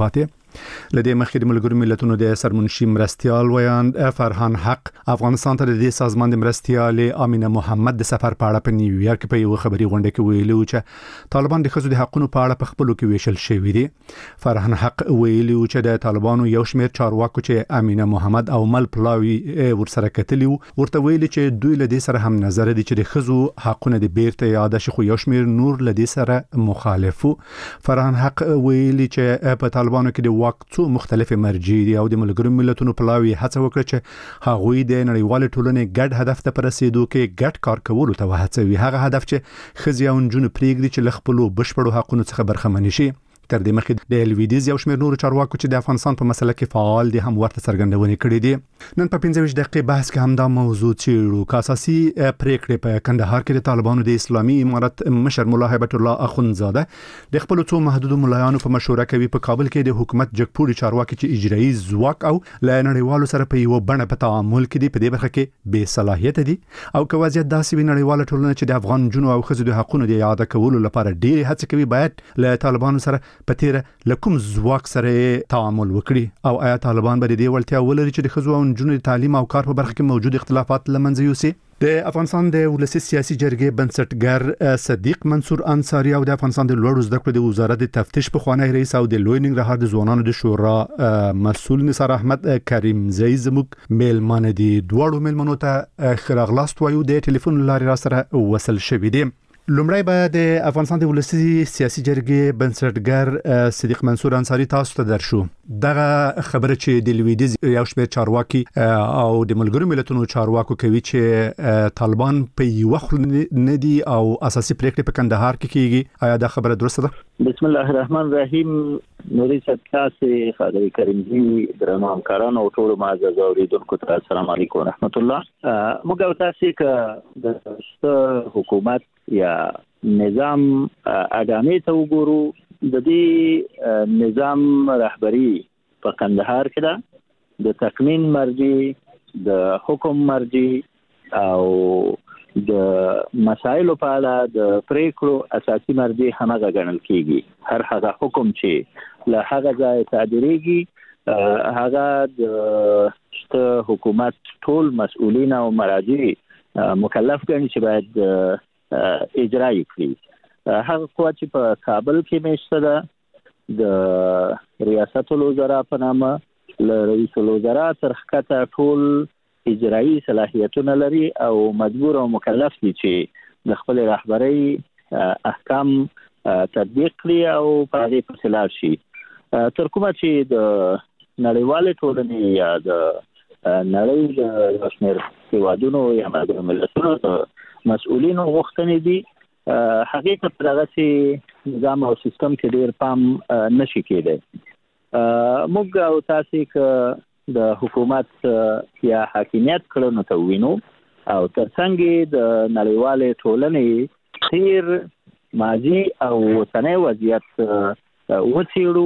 لدې مخکې د ملګرو ملتونو د سرمنشي مرستيال ویان فرحان حق افغانستان ته د سازمان د مرستيال امینه محمد د سفر په اړه په نیویارک په یو خبري غونډه کې ویلي چې طالبان د خزو د حقوقو په اړه په خپلو کې ویشل شوی دي. فرحان حق ویلي چې د طالبانو یو شمېر چارواکو چې امینه محمد او مل پلاوی ورسره کتلی ورته ویلي چې دوی له دې سره هم نظر دي چې د خزو حقوقو د بیرته یاد شي، خو یو شمېر نور له دې سره مخالفو. فرحان حق ویلي چې په طالبانو کې د وخت مختلف مرجع دي او د ملګرو ملتونو پلاوی هڅه وکړه چې هغوی د نړیوال ټولنې ګډ هدف ته رسیدو کې ګډ کار کولو ته وهڅوي. هغه هدف چې خزي او نجونو پریږدي چې له خپل بشپړو حقوقو څخه برخمن شي. تر دې مخکې د الویدیز یو شمېر نور چارواکو چې د افغانستان په مسله کې فعال دي هم ورته څرګندونې کړې دي. نن په پنځه ویشت دقیقې بحث کې هم دا موضوع چیرو اساسي پریکړې په کندهار کې د طالبانو د اسلامي امارت مشر مولا هیبت الله اخونزاده د خپل څو محدود ملایانو په مشوره کوي په کابل کې د حکومت جګپوري چارواکي چې اجرایي ځواک او له نړیوالو سره په یو بڼه په تعامل کې دي په دې برخه کې بې صلاحیت دي او که وضعیت داسې وي نړیواله ټولنه چې د افغان جنو او خزو د حقوقو د اعاده کولو لپاره ډېر هڅه کوي باید له طالبانو سره په تیر کوم ځواک سره تعامل وکړي او آیا طالبان به د دې وړتیا ولري چې د خزو او نجونو د تعلیم او کار په برخه کې موجود اختلافات لمنځه یوسي؟ د افغانستان د ولسی سیاسي جرګې بنسټګر صدیق منصور انصاری او د افغانستان د لوړو زده کړو د وزارت د تفتیش په خوانی رئیس او د لوی ننګرهار د ځوانانو د شورا مسؤل نثار احمد کریم زئی زموږ میلمانه دي. دواړو میلمنو ته خراغلاست وایو د ټلیفون لارې را سره وصل شوي دي. لومړی به د افغانستان د ولسی سیاسي جرګې بنسټګر صدیق منصور انصاری تاسو ته درشو. دغه خبره چې د لویدیز یو شمېر چارواکي او د ملګرو ملتونو چارواکو کوي چې طالبان په یو خل نه دي او اساسي پریکړې په کندهار کې کیږي، آیا دا خبره درسته ده؟ بسم الله الرحمن الرحیم. نوري سبتاسي خادري کریم درنو همکارانو او ټول معزز اوریدونکو ته السلام علیکم ورحمت الله. موږ تاسو کې د حکومت یا نظام اډانې ته وګورو. د دې نظام رهبری په کندهار کې ده، د تقنین مرجع، د حکم مرجع او د مسایلو په اړه د پریکړو اساسي مرجع همغه ګڼل کیږي. هر هغه حکم چې له هغه ځای صادریږي هغه د حکومت ټول مسؤلین او مراجع مکلف ګڼي چې باید اجرا کړي. هغه قوت چې په کابل کې مشته ده د ریاست الوزرا په نامه له رئیس الوزرا تر ښکته ټول اجرایي صلاحیتونه لري او مجبور او مکلف دي چې د خپل رهبرۍ احکام تطبیق کړي او په دې پسې لاړ شي. تر کومه چې د نړیوالې ټولنې یا د نړۍ د رسمي هیوادونو یا ملګرو ملتونو د مسؤلینو غوښتنې دي، حقیقت دغه چې نظام او سیستم کې ډیر پام نشي کېدی. موږ او تاسو ک د حکومت یا حاکمیت کړنو ته وینو او ترڅنګ د نړیوالې ټولنې تیر ماضي او اوسنی وضعیت وڅېړو.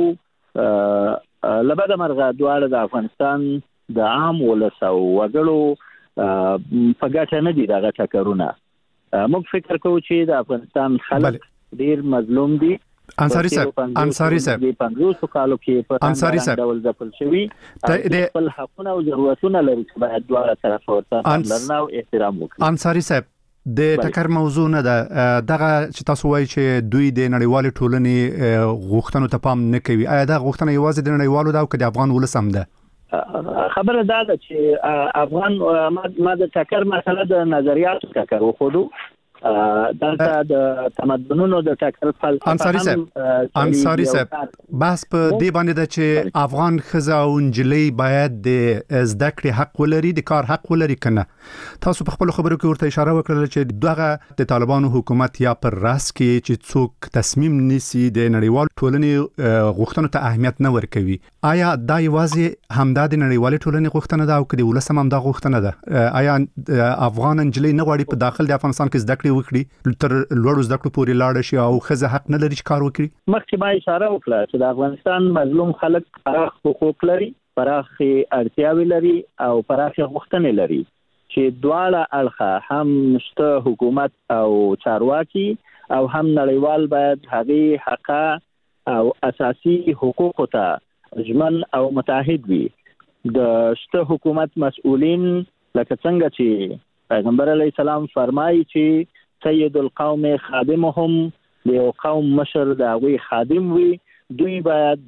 لبد مرغه دواړه د افغانستان د عام ولس او وګړو په ګټه نه دي دغه ټکرونه. موږ فکر کوو چې د افغانستان خلک ډیر مظلوم دي. انصاری صاحب انصاری صاحب د پنځوس کالو کې په انصاری صاحب ډول ځپل شوی د خپل حقوقونه او ضرورتونه لري چې باید دواړه طرف ورته پاملرنه او احترام وکړي. انصاری صاحب د ټکر موضوع نه ده، دغه چې تاسو وایي چې دوی د نړیوال ټولنې غوښتنو ته پام نه کوي، آیا دا غوښتنه یوازې د نړیوالو ده او که د افغان ولس هم ده؟ خبره دا ده چې افغان ما د ټکر مسله د نظریاتو ټکر وخورو دلته د تمدنونو د ټکر فلسفه. انصاری صاحب انصاری صاحب بس په دې باندې ده چې افغان ښځه او نجلۍ باید د زده کړې حق ولري، د کار حق ولري کنه. تاسو په خپل خبرو کې ورته اشاره وکړه چې دغه د طالبانو حکومت یا پر راس کې چې څوک تصمیم نیسي د نړیوال ټولنې غوښتنو ته اهمیت نه ورکوي. آیا دا یوازې همدا د نړیوال ټولنې غوښتنه ده او که د ولس هم دا غوښتنه ده؟ آیا افغان نجلۍ نه غواړي په داخل د افغانستان کې زده کړې وکړي تر لوړو زده کړو پورې لاړ شي او ښځه حق نه لري چې کار وکړي؟ مخکې ما اشاره وکړه چې د افغانستان مظلوم خلک پراخ حقوق لري، پراخ اړتیاوې لري او پراخ غوښتنې لري چې دواړه اړخه هم شته حکومت او چارواکي او هم نړیوال باید هغه حق او اساسي حقوق ته ژمن او متحد وي. د شته حکومت مسؤلین لکه څنګه چې پیغمبر علیه السلام فرمایي چې سید القوم خادمهم، د یو قوم مشر د هغوی خادم وي. دوی باید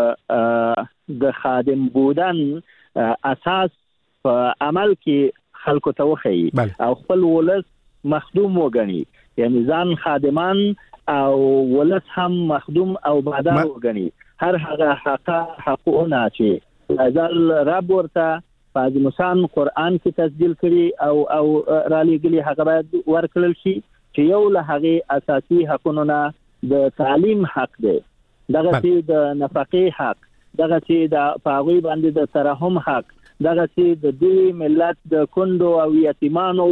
د خادم بودن اساس په عمل کې خلکو ته وښيي او خپل ولس مخدوم وګڼي، یعنی ځان خادمان او ولس هم مخدوم او بادار وګڼي. هر هغه حق حقونه چې ازل رب ورته په عظیمشان قرآن کې تسجیل کړي او او را لېږلي هغه باید ورکړل شي، چې یو له هغې اساسي حقونو نه د تعلیم حق دی، دغسې د نفقې حق، دغسې د په هغوی باندې د ترحم حق، دغسې د دې ملت د کونډو او یتیمانو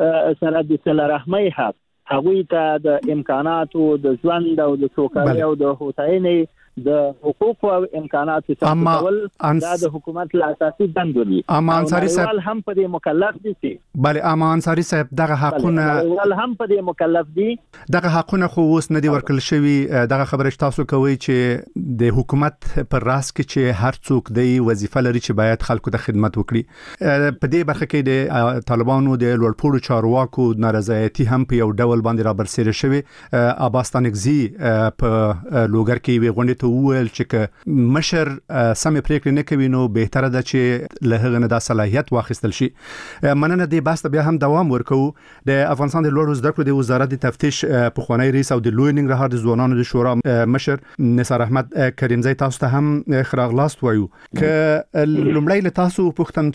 سره د صله رحمۍ حق، هغوی ته د امکاناتو د ژوند او د سوکالۍ او د هوساینې د حقوق او امکاناتو څخه دا د حکومت له اساسي دندو دي. اما انصاری صاحب هم په دې مکلف دي چې بله اما انصاری صاحب دغه حقونه ول هم په دې مکلف دي، دغه حقونه خو اوس نه دي ورکړل شوي. دغه خبره تاسو کوي چې د حکومت پر راس کې چې هر څوک دی وظیفه لري چې باید خلکو ته خدمت وکړي. په دې برخه کې د طالبانو د لوړپوړو چارواکو نارضایتي هم په یو ډول باندې رابرسېره شوی. عباس ستانکزي په لوګر کې وی غونډه وویل چې مشر سمې پریکړې نه کوي نو بهتره ده چې له هغه نه د صلاحیت واخیستل شي. مننه دې بحث بیا هم دوام ورکو. د افغانستان د لوړو زده کړو د وزارت د تفتیش پخوانی رئیس او د لوی ننګرهار د ځوانانو د شورا مشر نثار احمد کریمزی تاسو ته هم خراغلاست وایو. ک لومړی له تاسو پوښتم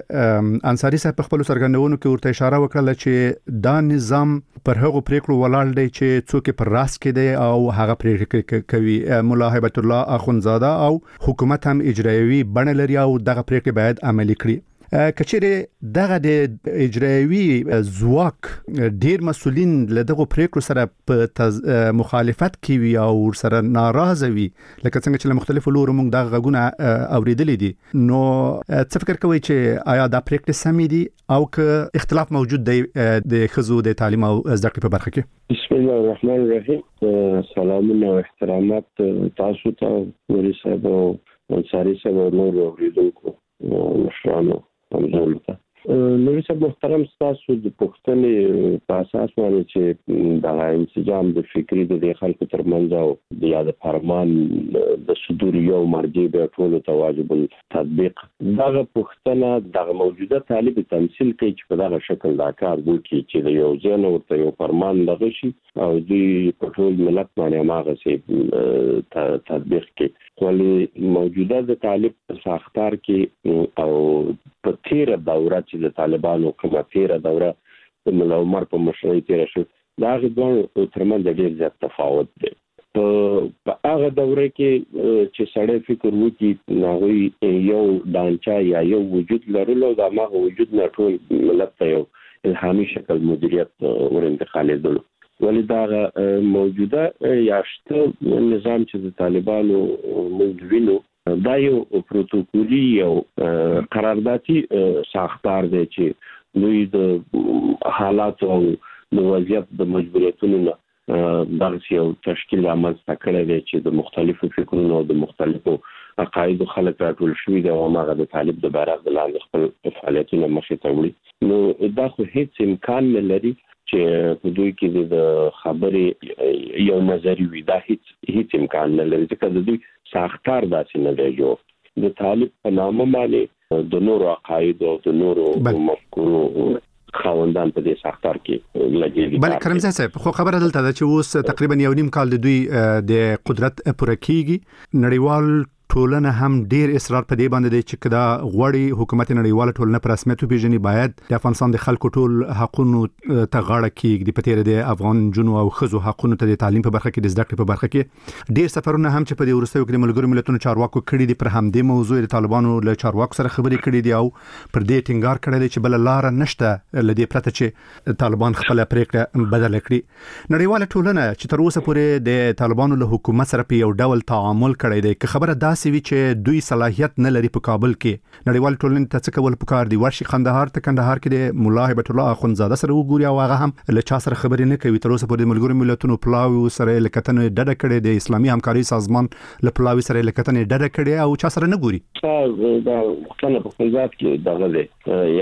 چې انصاری صاحب په خپل سرګندونو کې ورته اشاره وکړه چې دا نظام پر هغه پریکړو ولاړ دی چې څوک پر راس کې دی او هغه پریکړې کوي. مولا هیبت الله اخونزاده او حکومت هم اجرایوي بڼه لري او دغه پریکړې باید عملي کړي. کچېره دغه د اجرایوي ځواک ډیر مسولین له دغه پریکړو سره په مخالفت کوي او سره ناراضه وي، لکه څنګه چې له مختلفو لورو موږ دغه غږونه اوریدلې دي. نو څه فکر کوئ چې آیا دا پریکړې سمې دي او که اختلاف موجود دی د ښځو د تعلیم او زده کړې په برخه کې؟ بسم الله الرحمن الرحیم. سلامونه او احترامات تاسو ته نوري صاحب او انصاری صاحب او نور اوریدونکو مشرانو همزولو ته. نوري صاحب محترم، تاسو د پوښتنې په اساس باندې چې د انسجام د فکری د خلکو ترمنځ او د یاد فرمان د صدور یو مرجع به ټول ته واجب التطبیق، دغه پوښتنه دغه موجوده طالب تمثيل کوي چې په دغه شکل دا کار وکړي چې د یو ځین ورته یو فرمان لغوي شي او دوی په ټول ملت باندې ماغه سي تطبیق کوي. ولی موجوده د طالب په ساختار کې او په تیره دوره چې د طالبانو کومه تیره دوره د مولا عمر په مشرۍ تیره شو، دا غوډ ترمنځ ډېر زیات تفاوت دی. په هغه دوره کې چې سړی فکر وکړي ناغوی یو دانچا یا یو وجود لرلو، دا ماغه وجود نه ټول ملت ته یو الهامي شکل مدیریت ور انتقالېدل. ولی دا موجوده یاشته نظام چې د طالبانو موږ وینو دا یو پروتوکولي یو قراردادي ساختار دی چې دوی د حالات او د وضعیت د مجبوریتونو نه دغه یو تشکیل رامنځته کړی دی چې د مختلفو فکرونو او د مختلفو عقایدو خلک راټول شوي دي او هغه د طالب د بیرغ د لاندې خپل فعالیتونه مخې ته وړي. نو دا خو هیڅ امکان نه لري چې په دوی کې د خبرې یو نظری وي، دا هیڅ هیڅ امکان نه لري ځکه د دوی ساختار داسې نه دی جوړ. د طالب په نامه باندې د نورو عقایدو او د نورو مفکورو خاوندان په دې ساختار کې لګېدي. بل کرمزی صاحب، خو خبره دلته ده چې اوس تقریبا یو نیم کال د دوی د قدرت پوره کیږي. نړیوال ټولنه هم ډیر اصرار په دې باندې دی چې کدا غوړی حکومت نړیواله ټولنه په رسمیت وپیژني، باید د افغانستان د خلکو ټول حقوقو ته غاړه کېږدي. په تیر د افغان جنو او خزو حقوقو ته د تعلیم په برخه کې د زده کړې په برخه کې ډیر سفرونه هم چې په دې ورستیو کې د ملګرو ملتونو چارواکو کړي دي پر همدې موضوع د طالبانو له چارواکو سره خبرې کړي دي او پر دې ټینګار کړی دی چې بل لار نشته لدې پرته چې طالبان خپل پریکړه بدل کړي. نړیواله ټولنه چې تر اوسه پورې د طالبانو له حکومت سره په یو ډول تعامل کړی دی، که خبره داسې داسې وی چې دوی صلاحیت نه لري په کابل کې نړیوال ټولنې ته څه کول پکار دی ورشي قندهار ته کندهار کې د مولا هیبت الله اخونزاده سره وګوري او هغه هم له چا سره خبرې نه کوي تر اوسه پورې ملګرو ملتونو پلاوی سره لکتنې ډډه کړې د اسلامي همکاري سازمان له پلاوی سره لکتنې ډډه کړې او چا سره نه ګوري دا خپل په خپلات کې دغه دی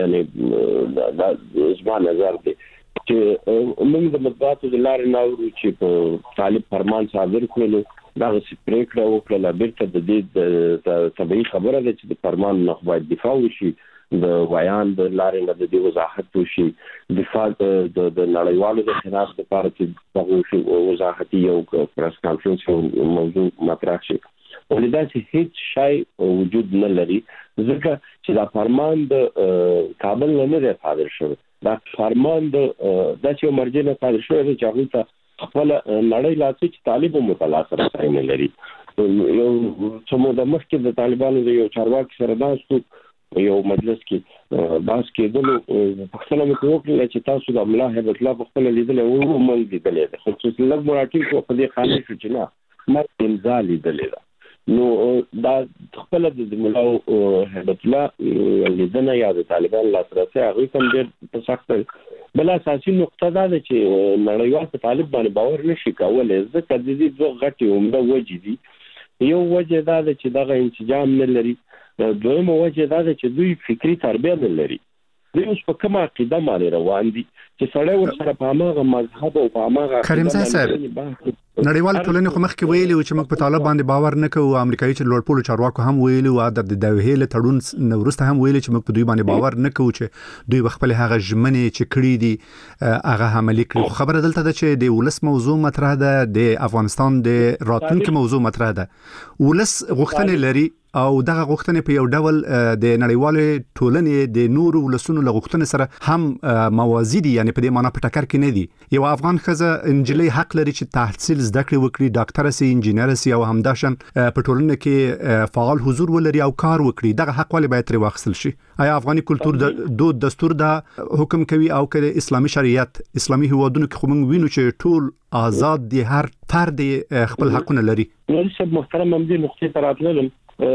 یعنی دا زما نظر دی چې موږ د مطبوعاتو د لارې ناوړو چې په طالب فرمان صادر کړلو دا پریکړه وکړه بیرته د دې د طبيعي خبره ده چې د فرمان نه باید دفاع وشي د بیان د لارې نه د دې وضاحت وشي دفاع د د نړیوالو د خلاف لپاره چې دغه وضاحت یو پریس کانفرنس موضوع مطرح شي ولدا چې هیڅ شای وجود نه لري ځکه چې دا فرمان د کابل نه نه صادر شوی دا فرمان د داسې مرجع نه صادر شوی چې هغه ته خپل نړۍ لاسي چې طالب مطالعه سره ځای نه لري یو څومره د مخکې د طالبانو د یو چارواکي سره داستو یو مجلس کې باس کېدلو پښتنه مې وکړل چې تاسو د املا هیبت الله په خپل لیدل او مونږ لیدل خو چې لږ مراتب کو په دې خانه شو چې نه مرګ امضا لیدل نو دا خپل د مولا هیبت الله لیدنه یا د طالبان لاسرسي هغه کوم ډېر سخت بل اساسي نقطه دا ده چې نړیوال په طالب باندې باور نشي کولای ځکه د دې دوه غټي عمده وجې دي یو وجه دا ده چې دغه انسجام نه لري دویمه وجه دا ده چې دوی فکری تربیه نه لري دوی اوس په کومه عقیده باندې روان دي چې سړی ورسره په هغه مذهب او په هغه کریم صاحب نړیوال ټولنې خو مخکې ویلي چې موږ په طالب باندې باور نه کوو امریکایي چې لوړپوړو چارواکو هم ویلي او د دوحې له تړون نورسته هم ویلي چې موږ په دوی باندې باور نه کوو چې دوی خپل هغه ژمنې چې کړې دي هغه عملي کړي خبره دلته ده چې د ولس موضوع مطرح ده د افغانستان د راتلونکي موضوع مطرح ده ولس غوښتنې لري او دغه غوښتنې په یو ډول د نړیوالې ټولنې د نورو ولسونو له غوښتنې سره هم موازي دي یعنی په دې معنی په ټکر کې نه دي یو افغان ښځه انجلۍ حق لري چې تحصیل زده کړې وکړي ډاکټر سي انجینر سي او همداشن په ټولنه کې فعال حضور ولري او کار وکړي دغه حق ولې باید تر واخیستل شي آیا افغاني کلچر د دود دستور د حکم کوي او کله اسلامي شریعت اسلامي هوادونو کې خو موږ وینو چې ټول آزاد دي هر فرد خپل حقونه لري نو سب محترم هم دې نقطې ته راتلل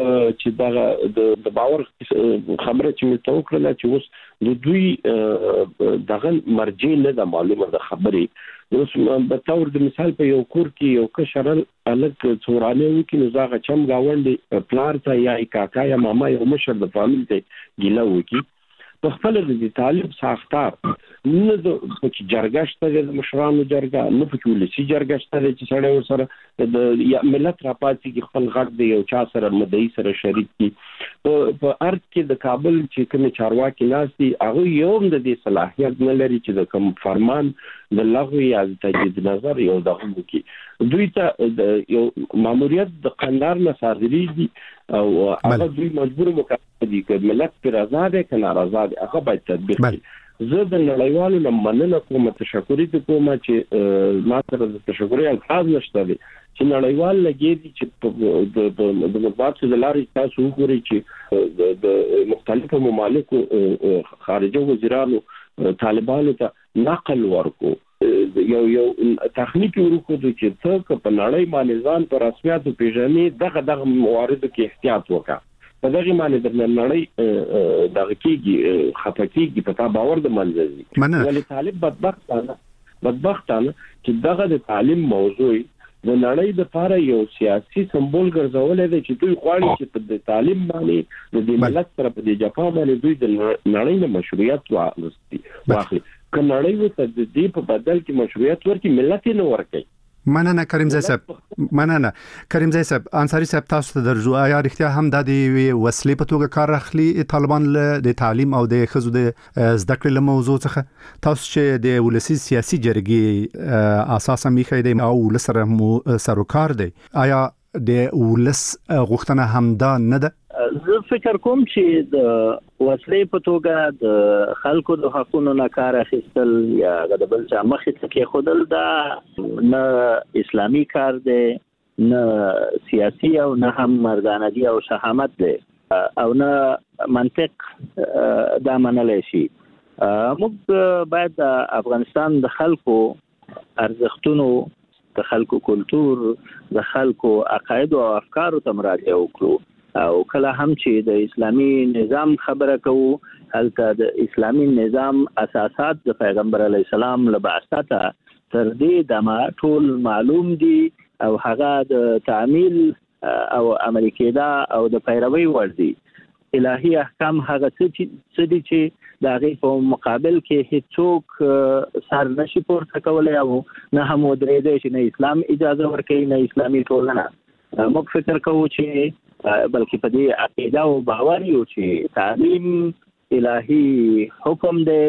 چې دا د باور خبره چې مې توکړه چې اوس د دوی دغه مرجع نه د معلومه د خبرې اوس په تور د مثال په یو کور کې یو کشرل الګ څورانه وي کې نزاغه چم گاوند پلار ته یا کاکا یا ماما یو مشر د فامیل ته ګیله وکي په خپل د طالب ساختار نه د جرګشت د مشرانو جرګه نه په ولسی جرګشت چې سړی ورسره د یا ملت راپاتې کې خپل غږ دی یو چا سره مدعي سره شریک دي په ارت کې د کابل چې کوم چارواکي ناسي هغه یو د دې صلاحیت نه لري چې د کوم فرمان د لغوي یا د تجدید نظر یو دغه کې دوی ته یو ماموریت د قندهار نه صادرېږي او هغه دوی مجبور مکلف دي چې ملت پر آزاد کنه آزاد هغه باید تطبیق کړي زه د نړیوالو نه مننه کوم تشکر دي کوم چې ما سره د تشکر الفاظ نشته دي چې نړیوال لګي دي چې د مطبوعاتو د لارې تاسو وګورئ چې د مختلفو ممالکو خارجه وزیرانو طالبانو ته نقل ورکو یو یو تخنیکی ورکو چې څه په نړۍ باندې ځان پر رسمیاتو پیژنې دغه دغه مواردو کې احتیاط وکړه په دغه باندې د نړۍ دغه کېږي خپکیږي په تا باور د منځي ولی طالب بدبختانه بدبختانه چې دغه د تعلیم موضوع د نړۍ د لپاره یو سیاسي سمبول ګرځولې ده چې دوی غواړي چې په تعلیم باندې د ملت سره په دې جفا باندې دوی د نړۍ نه مشروعیت واخلي واخلي که نړۍ ورته د دې په بدل کې مشروعیت ورکړي ملت نه ورکړي مننه کریم زای صاحب مننه کریم زای صاحب انصاری صاحب تاسو ته درجو آیا رښتیا هم د دې وسلې په توګه کار اخلي طالبان د تعلیم او د خزو د زده کړې له موضوع څخه تاسو چې د ولسی سیاسي جرګې اساسا میخې دی او ولسره سروکار دی آیا د ولس غوښتنه همدا نه ده زه فکر کوم چې د وسلې په توګه د خلکو د حقوقو نه کار اخیستل یا د بل چا مخې ته کې خودل دا نه اسلامي کار دی نه سیاسي او نه هم مردانگی او شهامت دی او نه منطق دا منلی شي موږ باید د افغانستان د خلکو ارزښتونو د خلکو کلچر د خلکو عقاید او افکار ته مراجعه وکړو او کله هم چې د اسلامي نظام خبره کوو هلته د اسلامي نظام اساسات د پیغمبر علی السلام له بعثته تر دې دمه ټول معلوم دي او هغه د تعمیل او عملي کېدا او د پیروي وړ دي. الهي احکام هغه څه دي چې د هغې په مقابل کې هیڅوک سر نشي پورته کولی او نه هم ودرېدی چې نه اسلام اجازه ورکوي نه اسلامي ټولنه. موږ فکر کوو چې بلکې په دې عقیده او باور یو چې تعلیم الهي حکم دی،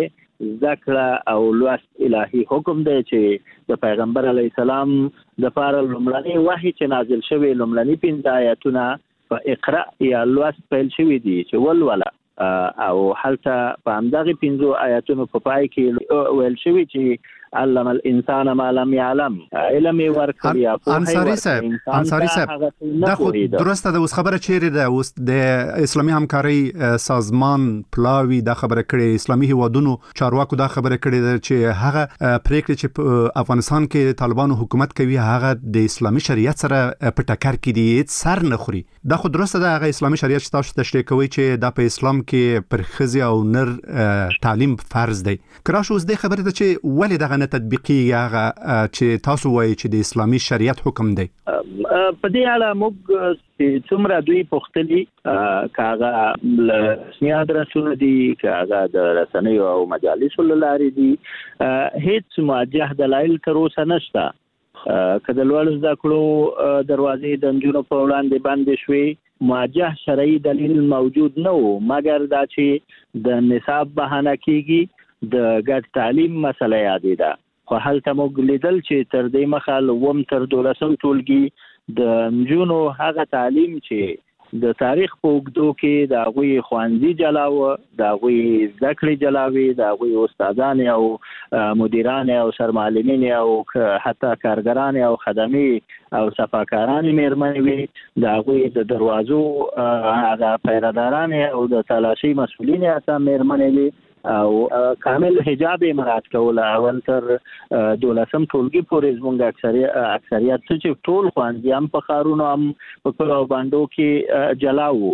ذکر او لوست الهي حکم دی چې د پیغمبر علی السلام د پاره لومړنی وحی چې نازل شوی لومړنی پنځه آیاتونه په اقرا یا لوست پیل شوی دي چې ولوله او حالته په همدغه پنځو آیاتونو په پای کې ویل شوی چې علم الانسان ما لم يعلم، علم ورکړي یا په انصاری صاحب انصاری صاحب دا خو درسته د اوس خبره چیرې ده اوس د اسلامي همکاري سازمان پلاوی دا خبره کړي اسلامي هیوادونو چارواکو دا خبره کړي ده چې هغه پریکړه چې په افغانستان کې طالبانو حکومت کوي هغه د اسلامي شریعت سره په ټکر کې دي سر نه خوري. دا خو درسته ده هغه اسلامي شریعت چې تاسو تشریح کوي چې دا په اسلام کې پر ښځې او نر تعلیم فرض دی. کراش اوس د خبره ده چې ولې دغه نه تطبیقي هغه چې تاسو وایي چې د اسلامي شریعت حکم دی؟ په دې اړه موږ چې څومره دوی پوښتلي کاغه رسمي ادرسونه دي کاغه د رسنیو او مجالسو له لارې دي هیڅ موجه دلایل تر اوسه نشته. کله لوړ زده کړو دروازې د نجونو په وړاندې باندې شوي موجه شرعي دلیل موجود نه و مګر دا چې د نصاب بهانه کیږي د ګډ تعلیم مسله یادې ده. خو هلته موږ لیدل چې تر دې مخه وم تر دولسم ټولګي د نجونو هغه تعلیم چې د تاریخ په اوږدو کې د هغوی ښوونځي جلاوه، د هغوی زده کړې جلاوي، د هغوی استادان او مدیران او سرمعلمین او حتی کارګران او خدمي او صفاکاران میرمنې وي، د هغوی د دروازو هغه پیرهداران او د تلاشي مسؤلین حتی میرمنې وي او کامل حجاب مراعات کول. اول تر دولسم ټولګي پورې زموږ اکثریت اکثریت چې ټول ښوونځي هم په ښارونو هم په کلیو باندو کې جلاو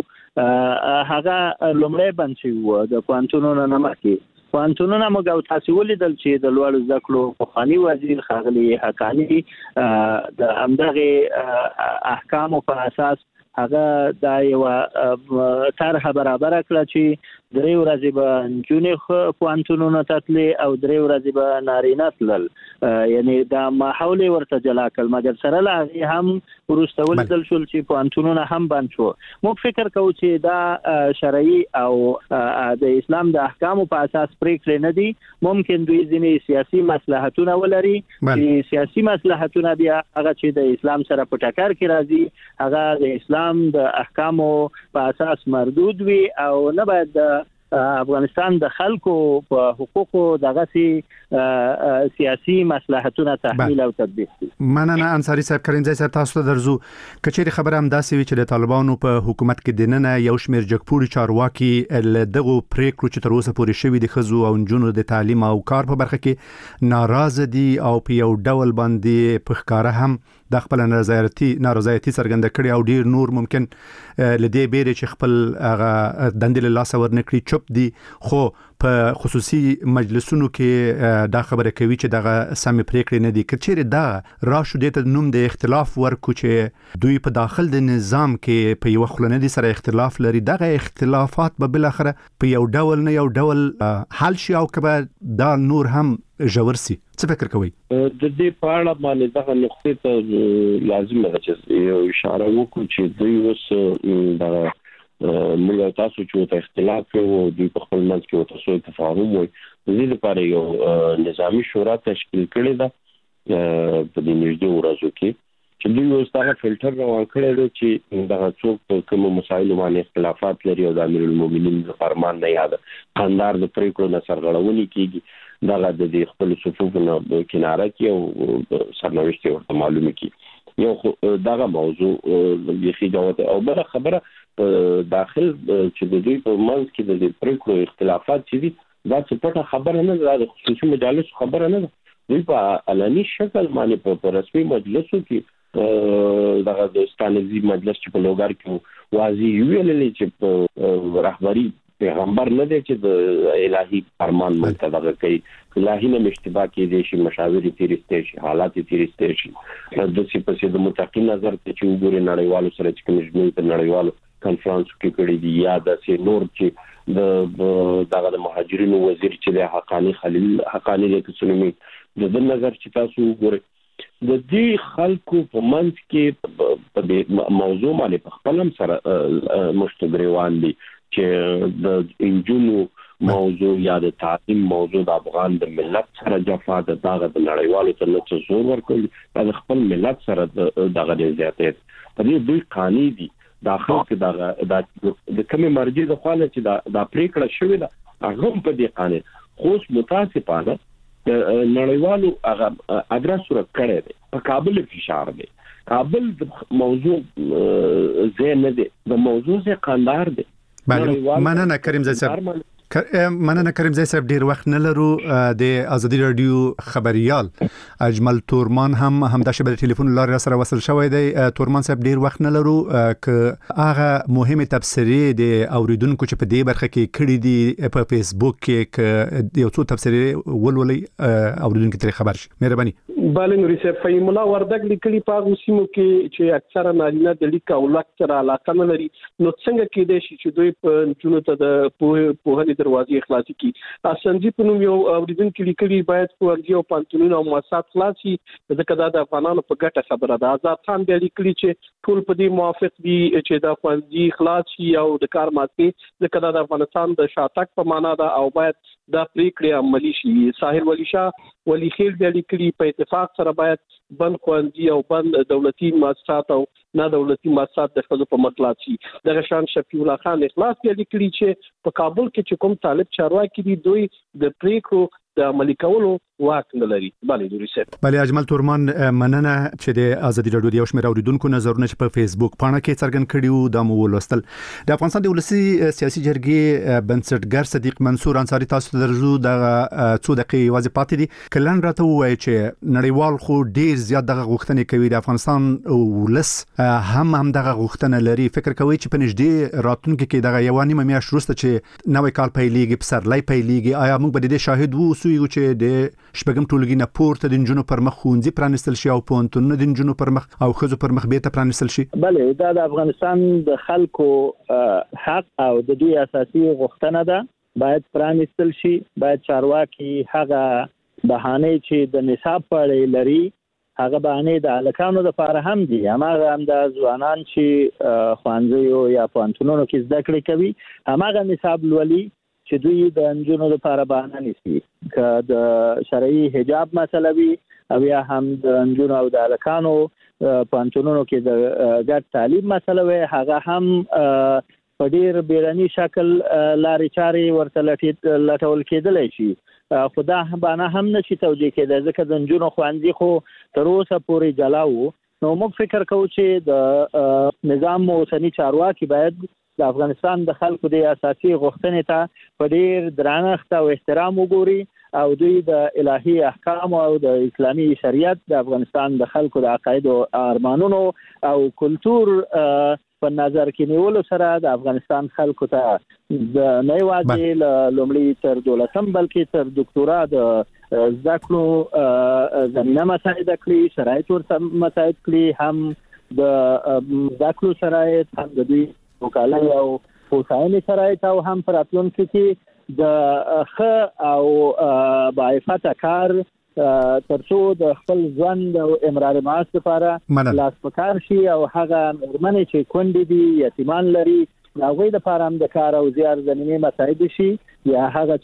هغه لومړی بند شوي وو د پوهنتونونو نه مخکې. پوهنتونونه موږ او تاسو ولیدل چې د لوړو زده کړو پخواني وزیر ښاغلي حقاني د همدغې احکامو په اساس هغه دا یو طرح برابر کړه چې درې ورځې به نجونې پوهنتونونو ته تلې او درې ورځې به نارینه تلل، یعنی دا ماحول ورته جلا کړل. مګر سره له هغې هم وروسته ولیدل شول چې پوهنتونونه هم بند شو. موږ فکر کوو چې دا شرعي او د اسلام د احکامو په اساس پریکړې نه دي. ممکن دوی ځینې سیاسي مصلحتونه ولري چې سیاسي مصلحتونه بیا هغه چې د اسلام سره په ټکر کې راځي هغه د اسلام د احکامو په اساس مردود وي او نه باید افغانستان د خلکو په حقوقو دغه سي سیاسي مصلحتونه تحمیل او تطبیق دي. مننه انصاری صاحب. کریم صاحب تاسو ته درځو کچېری خبره هم داسې وی چې د طالبانو په حکومت کې دننه یو شمېر جګپوري چارواکي دغه پریکړو چې تر اوسه پورې شوی د خزو او نجونو د تعلیم او کار په برخه کې ناراضه دي او په یو ډول باندې په ښکارا هم د خپل نارضایتي نارضایتي څرګنده کړي او ډیر نور ممکن لدې بیره چې خپل هغه دندل لاس ورنکړي چوپ دي. خو په خصوصي مجلسونو کې دا خبره کوي چې دغه سمې پریکړې نه دي. کچېره دا راشو دې ته نوم د اختلاف ورکو چې دوی په داخل د نظام کې په یو خلنه دي سره اختلاف لري. دغه اختلافات به بل اخره په یو ډول نه یو ډول حل شي او کبه دا نور هم ژور سي. څه فکر کوي؟ د دې په اړه باندې دغه نقطې ته لازم ده چې یو اشاره وکړو چې دوی اوس د موږ تاسو چې ته اختلاف کوو دوی په خپل منځ کې تاسو تفاهم وي د دې لپاره یو نظامی شورا تشکیل کړې ده په دې نږدې ورځو کې چې دوی اوس دا فلټر روان کړی دی چې دغه څوک په کومو مسایلو باندې اختلافات لري او د امیرالمؤمنین د فرمان نه یاد خاندار د پریکړو نه سرغړونې کیږي دغه د خپل صفوفونو کناره کې او سرنوشت ورته معلومه کی. یو دغه موضوع یخي جواب او بل خبره داخل چې د دوی په منځ کې د پریکړو اختلافات چې دي دا څه پټه خبره نه ده، د خصوصي مجالس خبره نه ده. دوی په علني شکل باندې په رسمي مجلسو کې دغه د ستانزي مجلس چې په لوګر کې واضح ویلې چې په رهبری پیغمبر نه دی چې د الهي فرمان منتظر کوي الهي نه اشتباه کې دي شي مشاوري تیرسته شي حالات تیرسته شي د څه په څه د متقین نظر ته چې وګوري نړیوالو سره چې کوم د نړیوالو کانفرنس کې کړي دي یا د سي نور چې د دغه د مهاجرینو وزیر چې د حقانی خلیل حقانی د تسلیمي د نظر چې تاسو وګورئ د دې خلکو په منځ کې په موضوع باندې په خپل سره مشتګریوان دي چې د انجونو موضوع یا د تعلیم موضوع د افغان د ملت سره جفا د دغه د نړیوالو تر څو زور ورکړي د خپل ملت سره دغه زیاتې په دې دوی قانوني دي داخل کې دا د کومې مرجع د خاله چې دا د پریکړه شوې ده هغه په دې قانون خو متاسفانه نړیوالو هغه ادرس ور کړی دی په کابل فشار دی کابل د موضوع زه نه دی د موضوع زه قندار دی مننه کریم زاید صاحب مننه کریم زاید صاحب ډیر وخت نه لرو د ازادي رادیو خبريال اجمل تورمان هم هم د شبکې ټلیفون لارې سره وصل شوی دی تورمان صاحب ډیر وخت نه لرو ک هغه مهمه تفسیری د اوریدونکو چې په دې برخه کې کړي دي په فیسبوک کې ک یو څو تفسیری ولولي اوریدونکو ته خبر شي مهرباني بل نوري صاحب فیملا وردګ لیکلي په سیمو کې چې اکثره نارینه د لیک او لکچر علاقه نه لري نو څنګه کې دي چې دوی په چونو ته د په دروازې خلاصي کی اسنجي په نوم یو اوریدونکو لیکلي باید فورجی او پانتونونو او مؤسسات خلاصي ځکه دا د افغانانو په ګټه خبره ده آزاد خان بیا لیکلي چې ټول په دې موافق دي چې د فورجی خلاصي او د کار ماتي ځکه دا د افغانستان د شاتک په معنا ده او باید دا پریکړه عملی شي ساحل ولی شاه ولی خیل بیا لیکلي په اتفاق سره باید بند خوندي او بند دولتي مؤسسات او نه دولتي مؤسسات د خپل په مطلب شي د شان شفیع الله خان اخلاص بیا لیکلي چې په کابل کې چې کوم طالب چارواکي دي دوی د پریکړو د عملي کولو واک نه لري بلې دوی سره بلې اجمل تورمان مننه چې د ازادي رادیو د یو شمېر اوریدونکو نظرونه په فیسبوک پاڼه کې څرګند کړیو د مو ولوستل د افغانستان د ولسی سیاسي جرګې بنسټګر صدیق منصور انصاری تاسو درجو د څو دقیقې واځي پاتې دي کلن راته وایي چې نړیوال خو ډیر زیات دغه غوښتنې کوي د افغانستان ولس هم هم دغه غوښتنه لري فکر کوي چې په نږدې راتلونکي کې دغه یو نیمه میاشت وروسته چې نوې کال پیلېږي په سرلای پیلېږي آیا موږ به د شاهد وو سوي چې د شپږم ټولګي نه پورته د جنونو پر مخ خونځي پرانستل شي او پونتون د جنونو پر مخ او خزو پر مخ به ته پرانستل شي بله دا د افغانستان د خلکو حق او د دوی اساسي غوښتنه ده باید پرانستل شي باید چارواکي هغه بهانه چې د نصاب پړې لري هغه بهانه د الکانو د لپاره هم دي هغه هم د ځوانان چې خوانځيو یا پونتونونو کې زده کړې کوي هغه نصاب لولي چې دوی د انجونو لپاره بهانه نشي که د شرعي حجاب مسله وي او یا هم د انجونو او د الکانو پانتونونو کې د ګډ تعلیم مسله وي هغه هم په ډیر بیرني شکل لارې چارې ورته لټول کېدلی شي خو دا بهانه هم نشي توجیه کېدای ځکه د انجونو ښوونځي خو تر اوسه پورې جلا وو نو موږ فکر کوو چې د نظام اوسني چارواکي باید د افغانستان د خلکو د اساسي غوښتنې ته په ډیر درنښت او احترام وګوري او دوی د الهي احکام او د اسلامي شریعت د افغانستان د خلکو د عقاید او ارمانونو او کلچر په نظر کې نیولو سره د افغانستان خلکو ته د نه یوازې لومړی تر دولتم بلکې تر ډاکټورا د زده کړو زمینه مساعد کړي شرایط ورته مساعد کړي هم د زده کړو شرایط هم د دوی وکالای او هوساینې شرایط او هم پراتلونکو کې د خ او باعثه کار ترڅو د خپل ژوند او امرار معاش لپاره لاس پکار شي او هغه مرمنې چې کونډې دي یتیمان لري هغوی د لپاره هم د کار او زیار زمینې مساعد شي یا هغه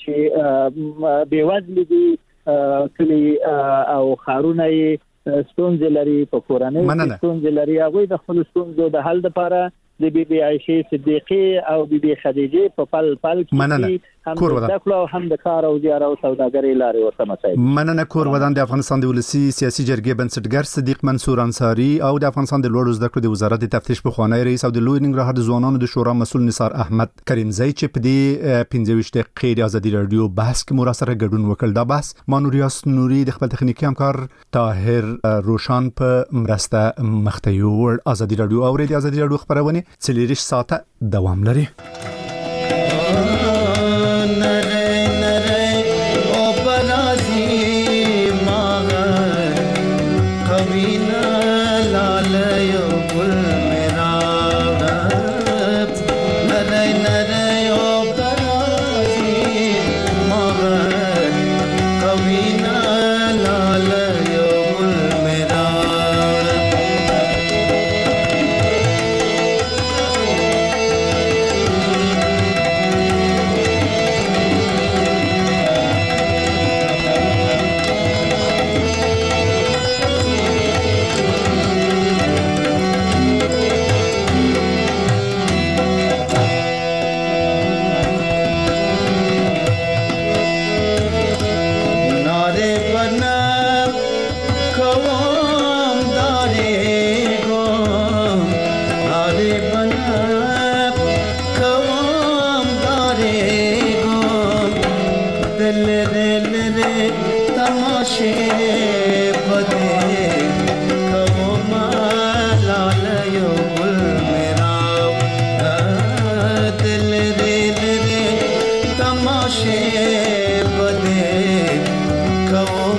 چې بېوزلي دي کلي او ښارونه یې ستونزې لري په کورنۍ ستونزې لري هغوی د خپلو ستونزو د حل لپاره د بی بی عائشه صدیقه او بی بی خدیجه په پل پل کې کور ودان د کلو هم د کار او زیار او سوداګرۍ لارې ورته مسایل. مننه. کور ودان د افغانستان د ولسی سیاسي جرګې بنسټګر صدیق منصور انصاری او د افغانستان د لوړو زده کړو د وزارت تفتیش بخوانی رئیس او د لوی ننګرهار د ځوانانو د شورا مسؤل نثار احمد کریمزی چې په دې پنځه ویشت دقیقې د ازادي رادیو بحث کې مور سره ګډون وکړ. دا بحث مانوریاس نوري د خپل تخنیکی همکار طاهر روشان په مرسته مخته یوړ. ازادي رادیو او د ازادي رادیو خبرونه څلوریش ساعته دوام لري. Come